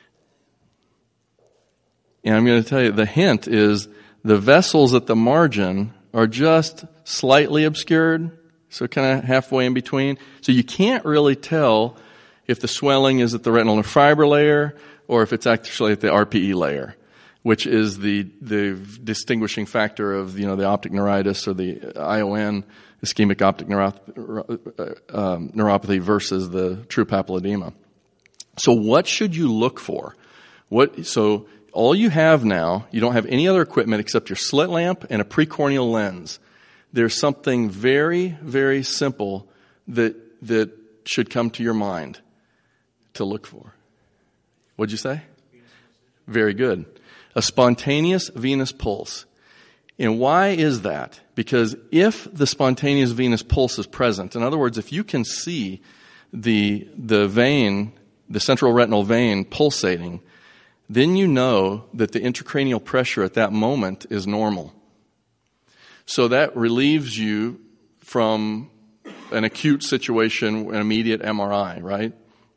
And I'm going to tell you, the hint is the vessels at the margin are just slightly obscured, so kind of halfway in between. So you can't really tell if the swelling is at the retinal nerve fiber layer or if it's actually at the RPE layer, which is the distinguishing factor of, the optic neuritis or the ION, ischemic optic neuropathy versus the true papilledema. So what should you look for? So all you have now, you don't have any other equipment except your slit lamp and a precorneal lens. There's something very, very simple that should come to your mind to look for. What'd you say? Very good. A spontaneous venous pulse. And why is that? Because if the spontaneous venous pulse is present, in other words, if you can see the vein, the central retinal vein pulsating, then you know that the intracranial pressure at that moment is normal. So that relieves you from an acute situation, an immediate MRI, right?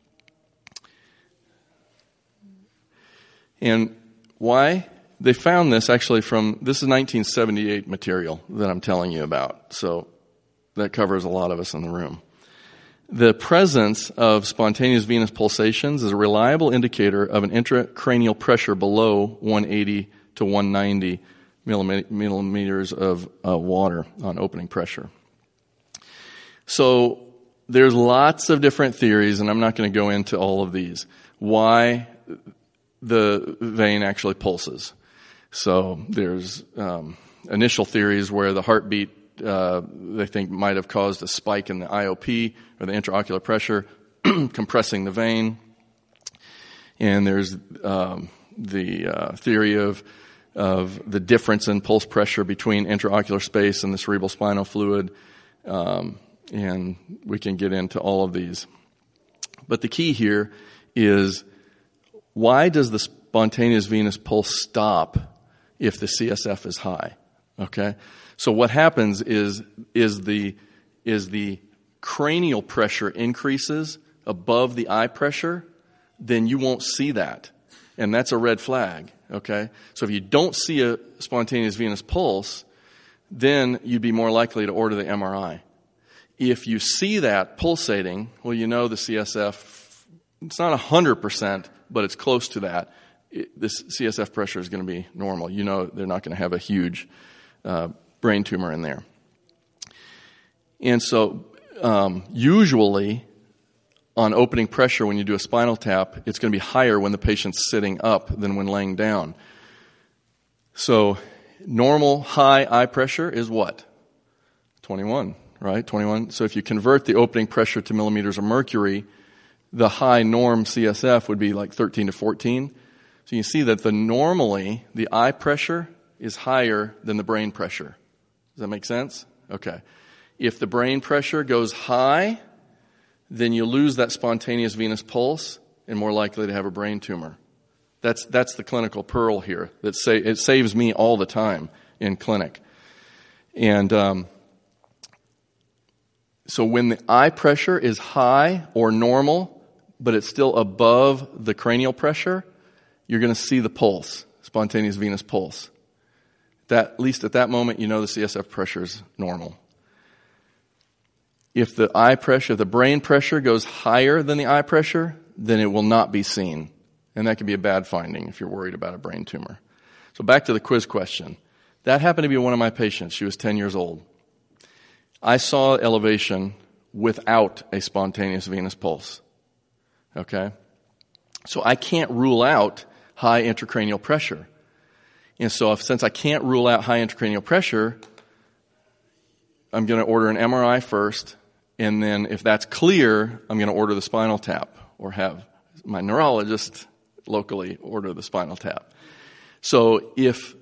And why? They found this actually this is 1978 material that I'm telling you about. So that covers a lot of us in the room. The presence of spontaneous venous pulsations is a reliable indicator of an intracranial pressure below 180 to 190 millimeters of water on opening pressure. So there's lots of different theories, and I'm not going to go into all of these, why the vein actually pulses. So there's initial theories where the heartbeat they think might have caused a spike in the IOP or the intraocular pressure, compressing the vein. And there's the theory of the difference in pulse pressure between intraocular space and the cerebral spinal fluid. And we can get into all of these. But the key here is, why does the spontaneous venous pulse stop if the CSF is high? Okay? So what happens is the cranial pressure increases above the eye pressure, then you won't see that. And that's a red flag, okay? So if you don't see a spontaneous venous pulse, then you'd be more likely to order the MRI. If you see that pulsating, well, you know the CSF, it's not 100%, but it's close to that. This CSF pressure is going to be normal. You know they're not going to have a huge brain tumor in there. And so usually on opening pressure when you do a spinal tap, it's going to be higher when the patient's sitting up than when laying down. So normal high eye pressure is what? 21, right? 21. So if you convert the opening pressure to millimeters of mercury, the high norm CSF would be like 13 to 14. So you see that normally the eye pressure is higher than the brain pressure. Does that make sense? Okay. If the brain pressure goes high, then you lose that spontaneous venous pulse and more likely to have a brain tumor. That's the clinical pearl here. It saves me all the time in clinic. And so when the eye pressure is high or normal, but it's still above the cranial pressure, you're going to see the pulse, spontaneous venous pulse. At least at that moment, you know the CSF pressure is normal. If the brain pressure goes higher than the eye pressure, then it will not be seen. And that could be a bad finding if you're worried about a brain tumor. So back to the quiz question. That happened to be one of my patients. She was 10 years old. I saw elevation without a spontaneous venous pulse. Okay? So I can't rule out high intracranial pressure. And so since I can't rule out high intracranial pressure, I'm going to order an MRI first, and then if that's clear, I'm going to order the spinal tap or have my neurologist locally order the spinal tap. So if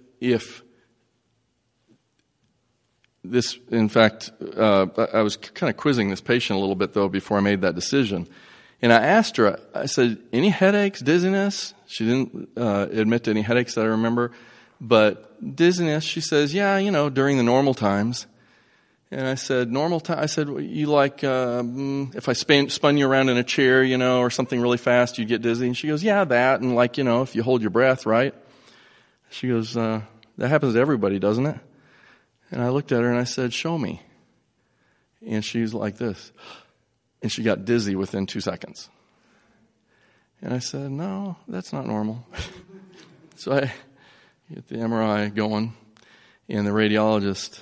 this, in fact, I was kind of quizzing this patient a little bit, though, before I made that decision. And I asked her, I said, any headaches, dizziness? She didn't admit to any headaches that I remember. But dizziness, she says, yeah, during the normal times. And I said, normal time? I said, you like, if I spun you around in a chair, or something really fast, you get dizzy? And she goes, yeah, that. And like, if you hold your breath, right? She goes, that happens to everybody, doesn't it? And I looked at her and I said, show me. And she's like this. And she got dizzy within 2 seconds. And I said, no, that's not normal. So I get the MRI going, and the radiologist,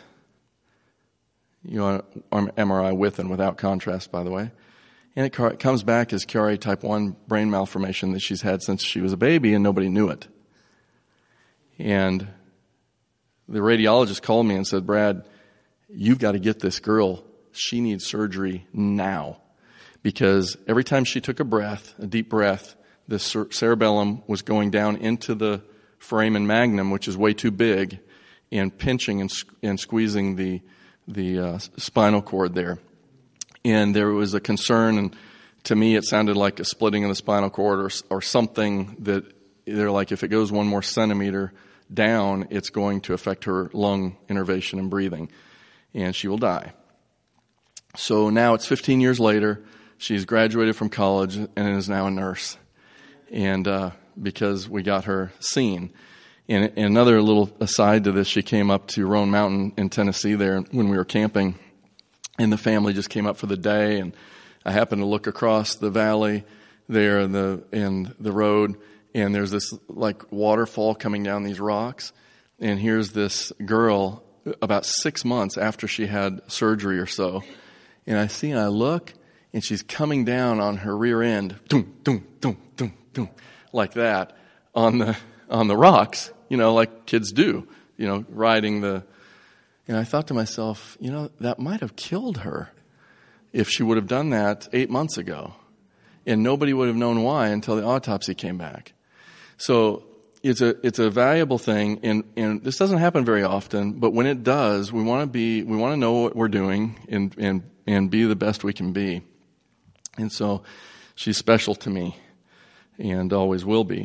MRI with and without contrast, by the way, and it comes back as Chiari type 1 brain malformation that she's had since she was a baby, and nobody knew it. And the radiologist called me and said, Brad, you've got to get this girl. She needs surgery now. Because every time she took a deep breath, the cerebellum was going down into the foramen magnum, which is way too big, and pinching and squeezing the spinal cord there. And there was a concern, and to me it sounded like a splitting of the spinal cord or something that they're like, if it goes 1 more centimeter down, it's going to affect her lung innervation and breathing, and she will die. So now it's 15 years later. She's graduated from college and is now a nurse, and because we got her seen. And another little aside to this, she came up to Roan Mountain in Tennessee there when we were camping, and the family just came up for the day, and I happened to look across the valley there in the road, and there's this like waterfall coming down these rocks, and here's this girl about 6 months after she had surgery or so, and I look, and she's coming down on her rear end, doom, doom, doom, doom, doom, like that on the rocks, like kids do, riding the. And I thought to myself, that might have killed her if she would have done that 8 months ago, and nobody would have known why until the autopsy came back. So it's a valuable thing, and this doesn't happen very often, but when it does, we want to know what we're doing and be the best we can be. And so she's special to me and always will be.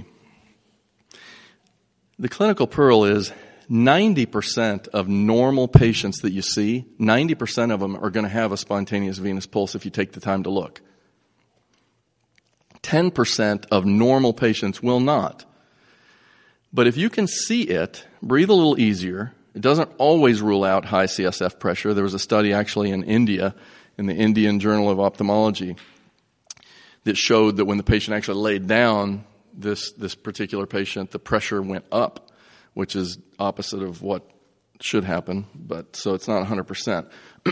The clinical pearl is 90% of normal patients that you see, 90% of them are going to have a spontaneous venous pulse if you take the time to look. 10% of normal patients will not. But if you can see it, breathe a little easier. It doesn't always rule out high CSF pressure. There was a study actually in India, in the Indian Journal of Ophthalmology, that showed that when the patient actually laid down, this particular patient, the pressure went up, which is opposite of what should happen, but so it's not 100%.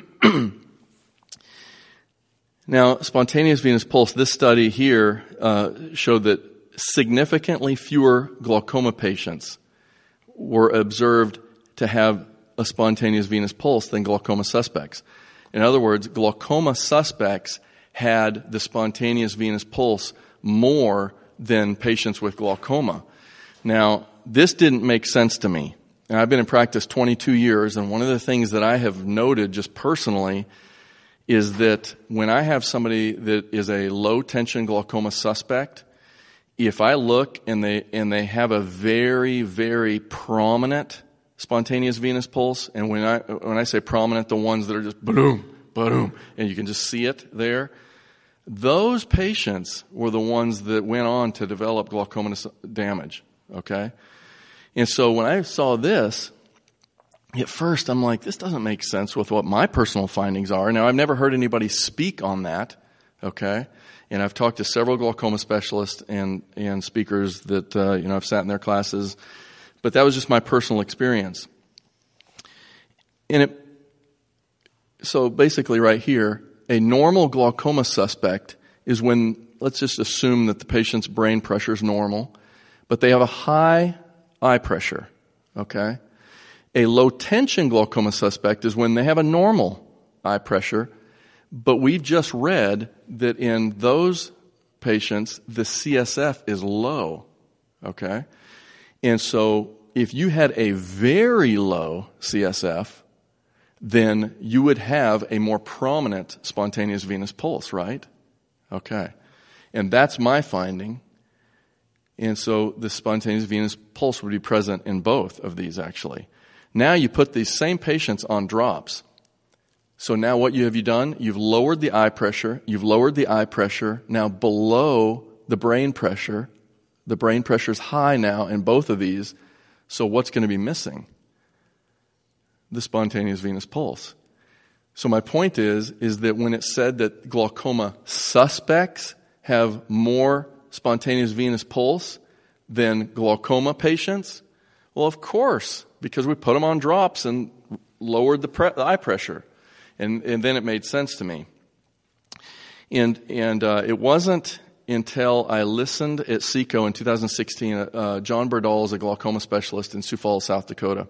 Now, spontaneous venous pulse, this study here showed that significantly fewer glaucoma patients were observed to have a spontaneous venous pulse than glaucoma suspects. In other words, glaucoma suspects had the spontaneous venous pulse more than patients with glaucoma. Now, this didn't make sense to me. And I've been in practice 22 years, and one of the things that I have noted just personally is that when I have somebody that is a low-tension glaucoma suspect, if I look and they have a very, very prominent spontaneous venous pulse, and when I say prominent, the ones that are just boom, boom, and you can just see it there, those patients were the ones that went on to develop glaucoma damage, okay? And so when I saw this, at first I'm like, this doesn't make sense with what my personal findings are. Now, I've never heard anybody speak on that, okay? And I've talked to several glaucoma specialists and speakers that, I've sat in their classes, but that was just my personal experience. So basically right here, a normal glaucoma suspect is when, let's just assume that the patient's brain pressure is normal, but they have a high eye pressure, Okay? A low tension glaucoma suspect is when they have a normal eye pressure, but we've just read that in those patients, the CSF is low. Okay? And so if you had a very low CSF, then you would have a more prominent spontaneous venous pulse, right? Okay. And that's my finding. And so the spontaneous venous pulse would be present in both of these, actually. Now you put these same patients on drops. So now what have you done? You've lowered the eye pressure. You've lowered the eye pressure now below the brain pressure. The brain pressure is high now in both of these. So what's going to be missing? The spontaneous venous pulse. So my point is that when it said that glaucoma suspects have more spontaneous venous pulse than glaucoma patients, well, of course, because we put them on drops and lowered the eye pressure. And then it made sense to me. And it wasn't until I listened at SECO in 2016. John Berdahl is a glaucoma specialist in Sioux Falls, South Dakota.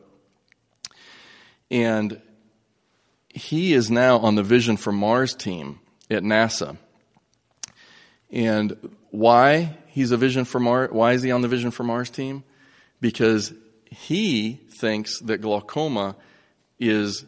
And he is now on the Vision for Mars team at NASA. And why he's a Vision for Mars? Why is he on the Vision for Mars team? Because he thinks that glaucoma is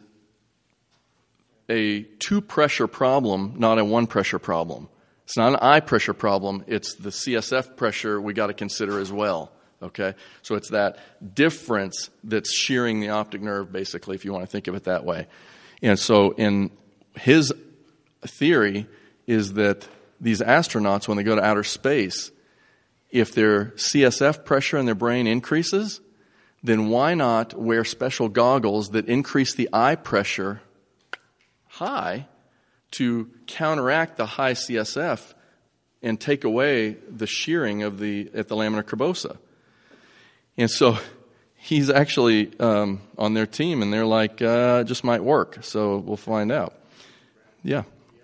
a two-pressure problem, not a one-pressure problem. It's not an eye pressure problem. It's the CSF pressure we got to consider as well. Okay? So it's that difference that's shearing the optic nerve, basically, if you want to think of it that way. And so in his theory is that these astronauts, when they go to outer space, if their CSF pressure in their brain increases, then why not wear special goggles that increase the eye pressure high to counteract the high CSF and take away the shearing of at the lamina curbosa. And so he's actually on their team, and they're like, it just might work. So we'll find out. Yeah.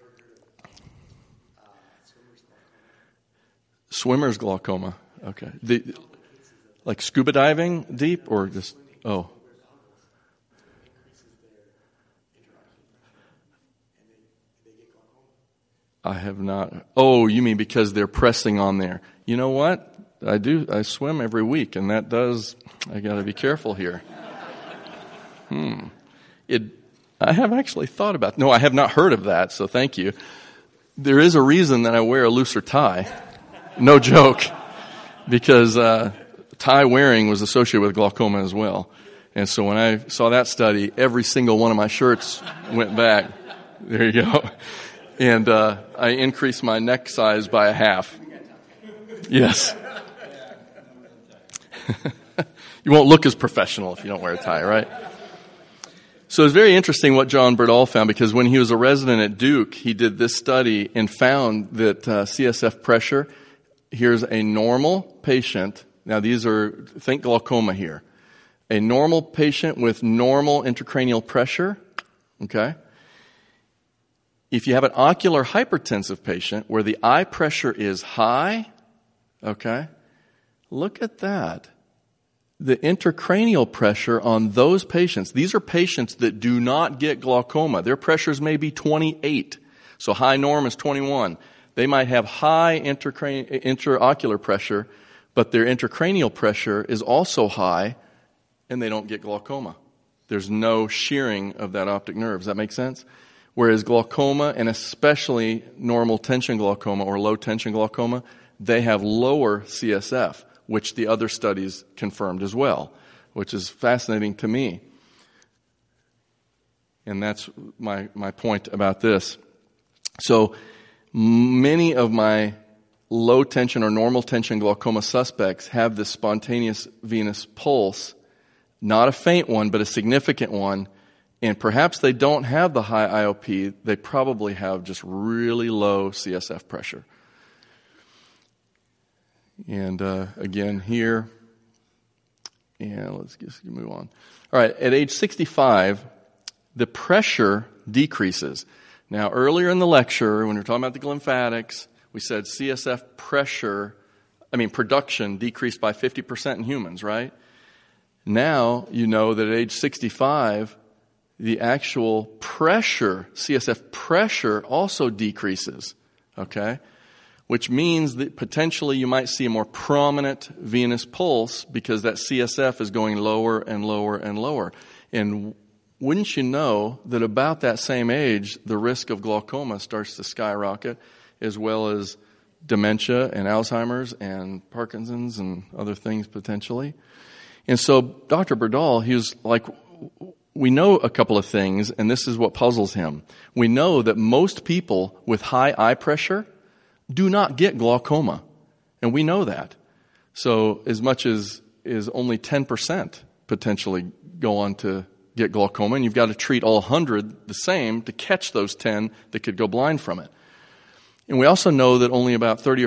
Swimmer's glaucoma. Okay. Like scuba diving deep or just, oh. I have not. Oh, you mean because they're pressing on there. You know what? I do. I swim every week, and that does, I got to be careful here. I have actually thought about, no, I have not heard of that, so thank you. There is a reason that I wear a looser tie. No joke. Because tie wearing was associated with glaucoma as well. And so when I saw that study, every single one of my shirts went back. There you go. And I increased my neck size by a half. Yes. You won't look as professional if you don't wear a tie, right? So it's very interesting what John Berdahl found, because when he was a resident at Duke, he did this study and found that CSF pressure, here's a normal patient. Now think glaucoma here. A normal patient with normal intracranial pressure, okay? If you have an ocular hypertensive patient where the eye pressure is high, okay, look at that. The intracranial pressure on those patients, these are patients that do not get glaucoma. Their pressures may be 28. So high norm is 21. They might have high intraocular pressure, but their intracranial pressure is also high, and they don't get glaucoma. There's no shearing of that optic nerve. Does that make sense? Whereas glaucoma, and especially normal tension glaucoma or low tension glaucoma, they have lower CSF, which the other studies confirmed as well, which is fascinating to me. And that's my point about this. So many of my low tension or normal tension glaucoma suspects have this spontaneous venous pulse, not a faint one, but a significant one. And perhaps they don't have the high IOP. They probably have just really low CSF pressure. And again here, and let's just move on. All right, at age 65, the pressure decreases. Now, earlier in the lecture, when we were talking about the glymphatics, we said CSF production decreased by 50% in humans, right? Now you know that at age 65, the actual pressure, CSF pressure, also decreases, okay? Which means that potentially you might see a more prominent venous pulse because that CSF is going lower and lower and lower. And wouldn't you know that about that same age, the risk of glaucoma starts to skyrocket, as well as dementia and Alzheimer's and Parkinson's and other things potentially. And so Dr. Berdahl, he was like, we know a couple of things, and this is what puzzles him. We know that most people with high eye pressure do not get glaucoma, and we know that. So as much as only 10% potentially go on to get glaucoma, and you've got to treat all 100 the same to catch those 10 that could go blind from it. And we also know that only about 30 or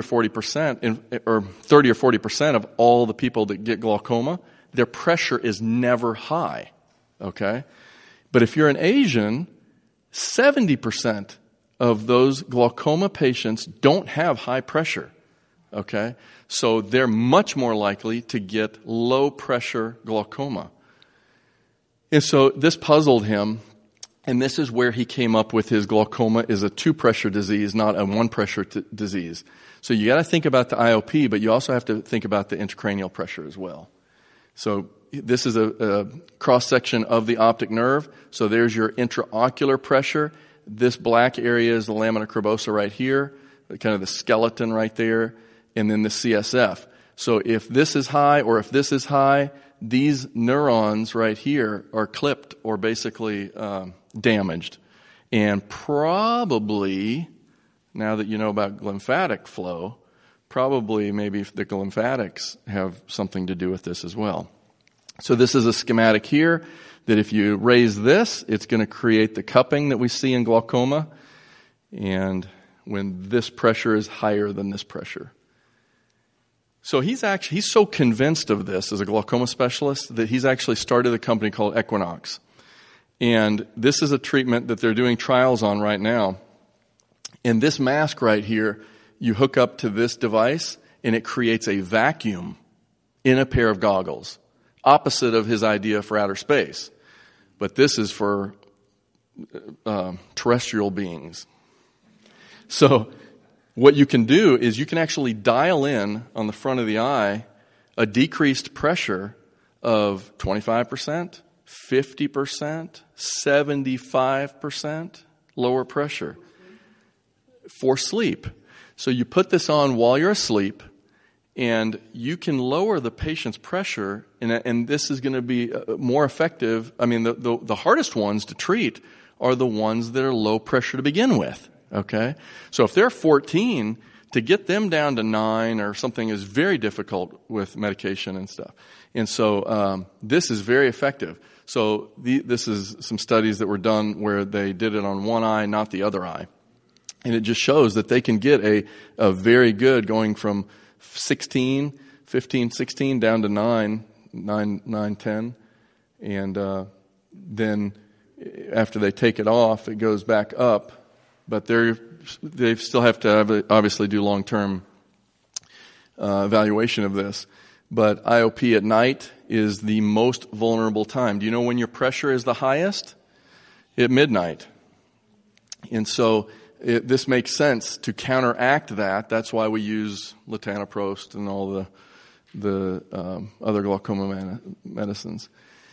40% of all the people that get glaucoma, their pressure is never high. Okay? But if you're an Asian, 70% of those glaucoma patients don't have high pressure. Okay? So they're much more likely to get low pressure glaucoma. And so this puzzled him, and this is where he came up with his glaucoma is a 2-pressure disease, not a 1-pressure disease. So you got to think about the IOP, but you also have to think about the intracranial pressure as well. So this is a cross-section of the optic nerve. So there's your intraocular pressure. This black area is the lamina cribosa right here, kind of the skeleton right there, and then the CSF. So if this is high or if this is high, these neurons right here are clipped or basically damaged. And probably, now that you know about lymphatic flow, probably maybe the lymphatics have something to do with this as well. So this is a schematic here that if you raise this, it's going to create the cupping that we see in glaucoma. And when this pressure is higher than this pressure. So he's so convinced of this as a glaucoma specialist that he's actually started a company called Equinox. And this is a treatment that they're doing trials on right now. And this mask right here, you hook up to this device and it creates a vacuum in a pair of goggles, opposite of his idea for outer space. But this is for terrestrial beings. So what you can do is you can actually dial in on the front of the eye a decreased pressure of 25%, 50%, 75% lower pressure for sleep. So you put this on while you're asleep, and you can lower the patient's pressure, and this is going to be more effective. I mean, the hardest ones to treat are the ones that are low pressure to begin with. Okay? So if they're 14, to get them down to 9 or something is very difficult with medication and stuff. And so this is very effective. So this is some studies that were done where they did it on one eye, not the other eye. And it just shows that they can get a very good going from 15, 16 down to 9, 10. And then after they take it off, it goes back up. But they still have to obviously do long-term evaluation of this. But IOP at night is the most vulnerable time. Do you know when your pressure is the highest? At midnight. And so this makes sense to counteract that. That's why we use latanoprost and all the other glaucoma medicines.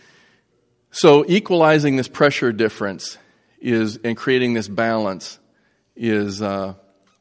So equalizing this pressure difference and creating this balance is what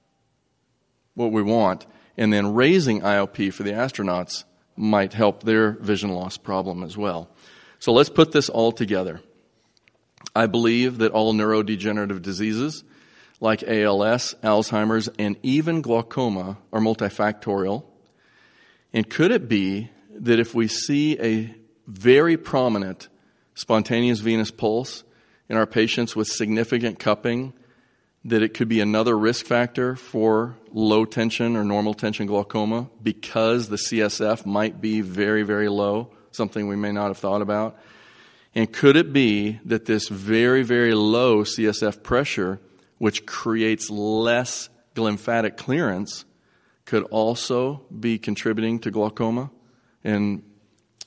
we want. And then raising IOP for the astronauts might help their vision loss problem as well. So let's put this all together. I believe that all neurodegenerative diseases like ALS, Alzheimer's, and even glaucoma are multifactorial. And could it be that if we see a very prominent spontaneous venous pulse in our patients with significant cupping, that it could be another risk factor for low tension or normal tension glaucoma because the CSF might be very, very low, something we may not have thought about? And could it be that this very, very low CSF pressure, which creates less lymphatic clearance, could also be contributing to glaucoma and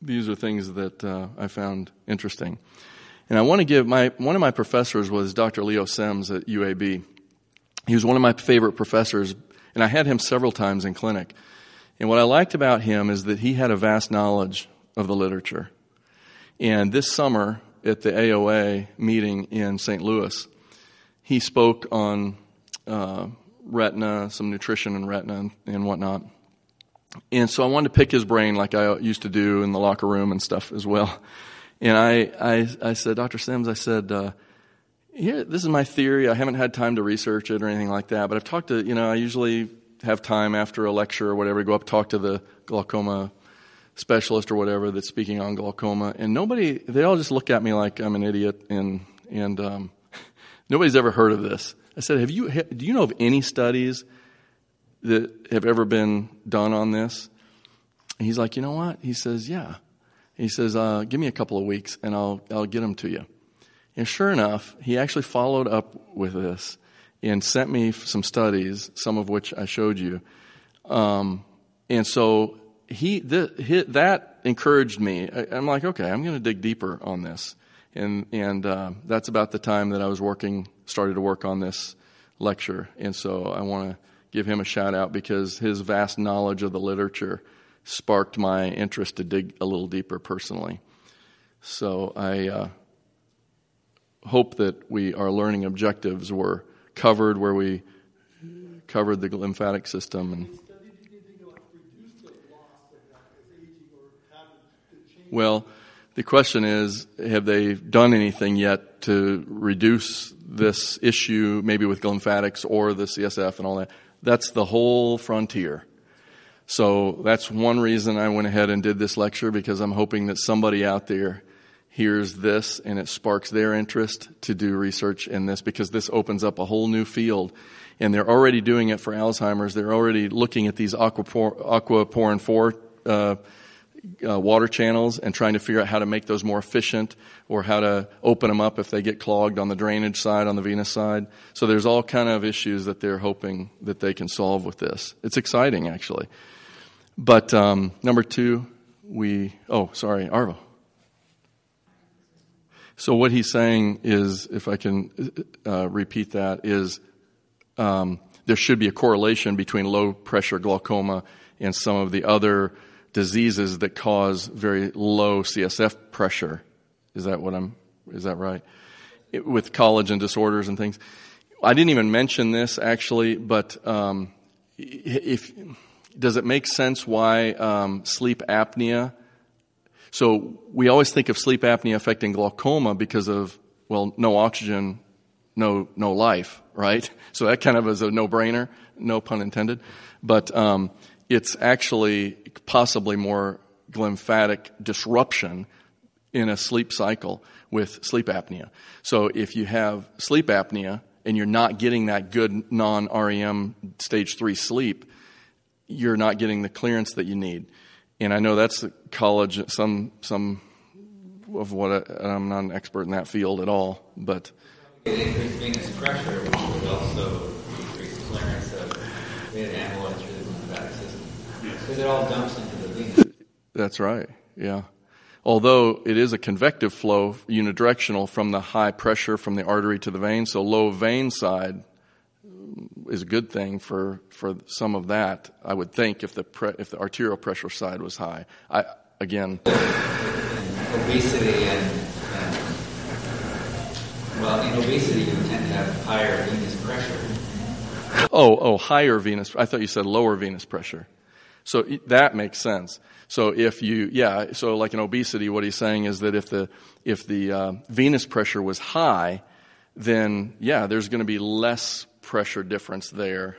these are things that I found interesting. And I want to give one of my professors was Dr. Leo Sims at UAB. He was one of my favorite professors, and I had him several times in clinic. And what I liked about him is that he had a vast knowledge of the literature. And this summer at the AOA meeting in St. Louis, he spoke on retina, some nutrition in retina and whatnot. And so I wanted to pick his brain like I used to do in the locker room and stuff as well. And I said, Dr. Sims, I said, here, this is my theory. I haven't had time to research it or anything like that, but I've talked to, I usually have time after a lecture or whatever to go up and talk to the glaucoma specialist or whatever that's speaking on glaucoma. And they all just look at me like I'm an idiot and nobody's ever heard of this. I said, do you know of any studies that have ever been done on this? And he's like, you know what? He says, yeah. He says, give me a couple of weeks and I'll get them to you. And sure enough, he actually followed up with this and sent me some studies, some of which I showed you. And so that encouraged me. I'm like, okay, I'm going to dig deeper on this. And that's about the time that I started to work on this lecture. And so I want to give him a shout out because his vast knowledge of the literature sparked my interest to dig a little deeper personally. So I hope that our learning objectives were covered where we covered the lymphatic system. Well, the question is, have they done anything yet to reduce this issue, maybe with lymphatics or the CSF and all that? That's the whole frontier. So that's one reason I went ahead and did this lecture, because I'm hoping that somebody out there hears this and it sparks their interest to do research in this, because this opens up a whole new field. And they're already doing it for Alzheimer's. They're already looking at these aquaporin 4 water channels and trying to figure out how to make those more efficient or how to open them up if they get clogged on the drainage side, on the venous side. So there's all kind of issues that they're hoping that they can solve with this. It's exciting, actually. But number two, Arvo. So what he's saying is, if I can repeat that, is there should be a correlation between low-pressure glaucoma and some of the other diseases that cause very low CSF pressure. Is that right? With collagen disorders and things. I didn't even mention this actually, but does it make sense why sleep apnea? So we always think of sleep apnea affecting glaucoma because of, no oxygen, no life, right? So that kind of is a no-brainer, no pun intended. But it's actually possibly more lymphatic disruption in a sleep cycle with sleep apnea. So if you have sleep apnea and you're not getting that good non-REM stage 3 sleep, you're not getting the clearance that you need. And I know that's college, some of what I'm not an expert in that field at all, but it increased venous pressure, which would also decrease the clearance of amyloid through the lymphatic system. Because it all dumps into the venous. That's right, yeah. Although it is a convective flow, unidirectional from the high pressure from the artery to the vein, so low vein side is a good thing for some of that, I would think, if the arterial pressure side was high. Obesity in obesity you tend to have higher venous pressure. Higher venous. I thought you said lower venous pressure. So that makes sense. So so like in obesity, what he's saying is that if the venous pressure was high, then there's going to be less pressure difference there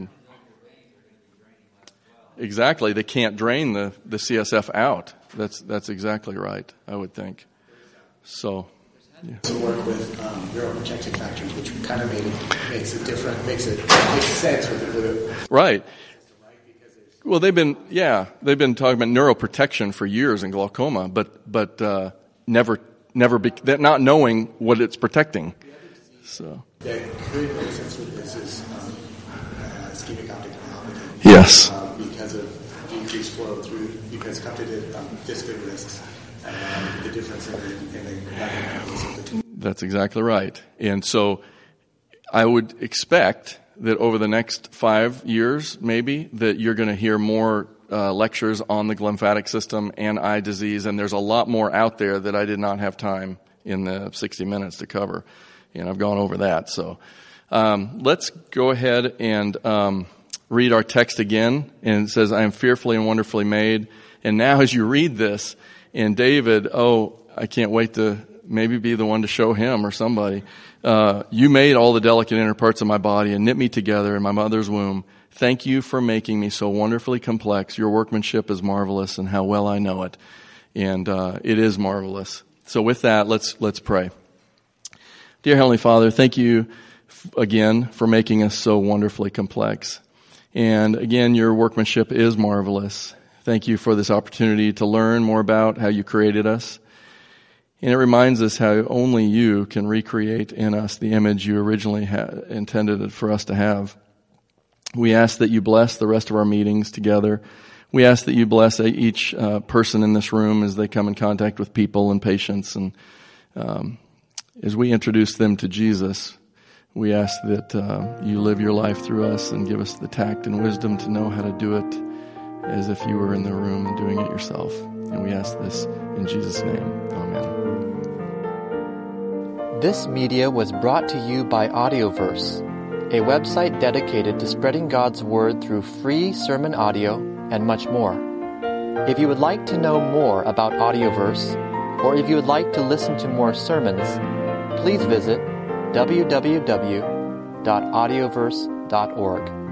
exactly. They can't drain the CSF out. That's exactly right, I would think. So to work with neuroprotective factors, which kind of makes sense with the right. Well, they've been talking about neuroprotection for years in glaucoma, but never not knowing what it's protecting. So that could make sense with this is ischemic optic neuropathy. Yes. Because of the increased flow through because complicated viscid risks and the difference in the metabolism between. That's exactly right. And so I would expect that over the next 5 years, maybe, that you're going to hear more lectures on the lymphatic system and eye disease, and there's a lot more out there that I did not have time in the 60 minutes to cover, and I've gone over that. So let's go ahead and read our text again, and it says, I am fearfully and wonderfully made. And now as you read this, and David, I can't wait to maybe be the one to show him or somebody. You made all the delicate inner parts of my body and knit me together in my mother's womb. Thank you for making me so wonderfully complex. Your workmanship is marvelous, and how well I know it. And it is marvelous. So with that, let's pray. Dear Heavenly Father, thank you again for making us so wonderfully complex. And again, your workmanship is marvelous. Thank you for this opportunity to learn more about how you created us. And it reminds us how only you can recreate in us the image you originally intended for us to have. We ask that you bless the rest of our meetings together. We ask that you bless each person in this room as they come in contact with people and patients. And as we introduce them to Jesus, we ask that you live your life through us and give us the tact and wisdom to know how to do it as if you were in the room and doing it yourself. And we ask this in Jesus' name. Amen. This media was brought to you by Audioverse, a website dedicated to spreading God's Word through free sermon audio and much more. If you would like to know more about Audioverse, or if you would like to listen to more sermons, please visit www.audioverse.org.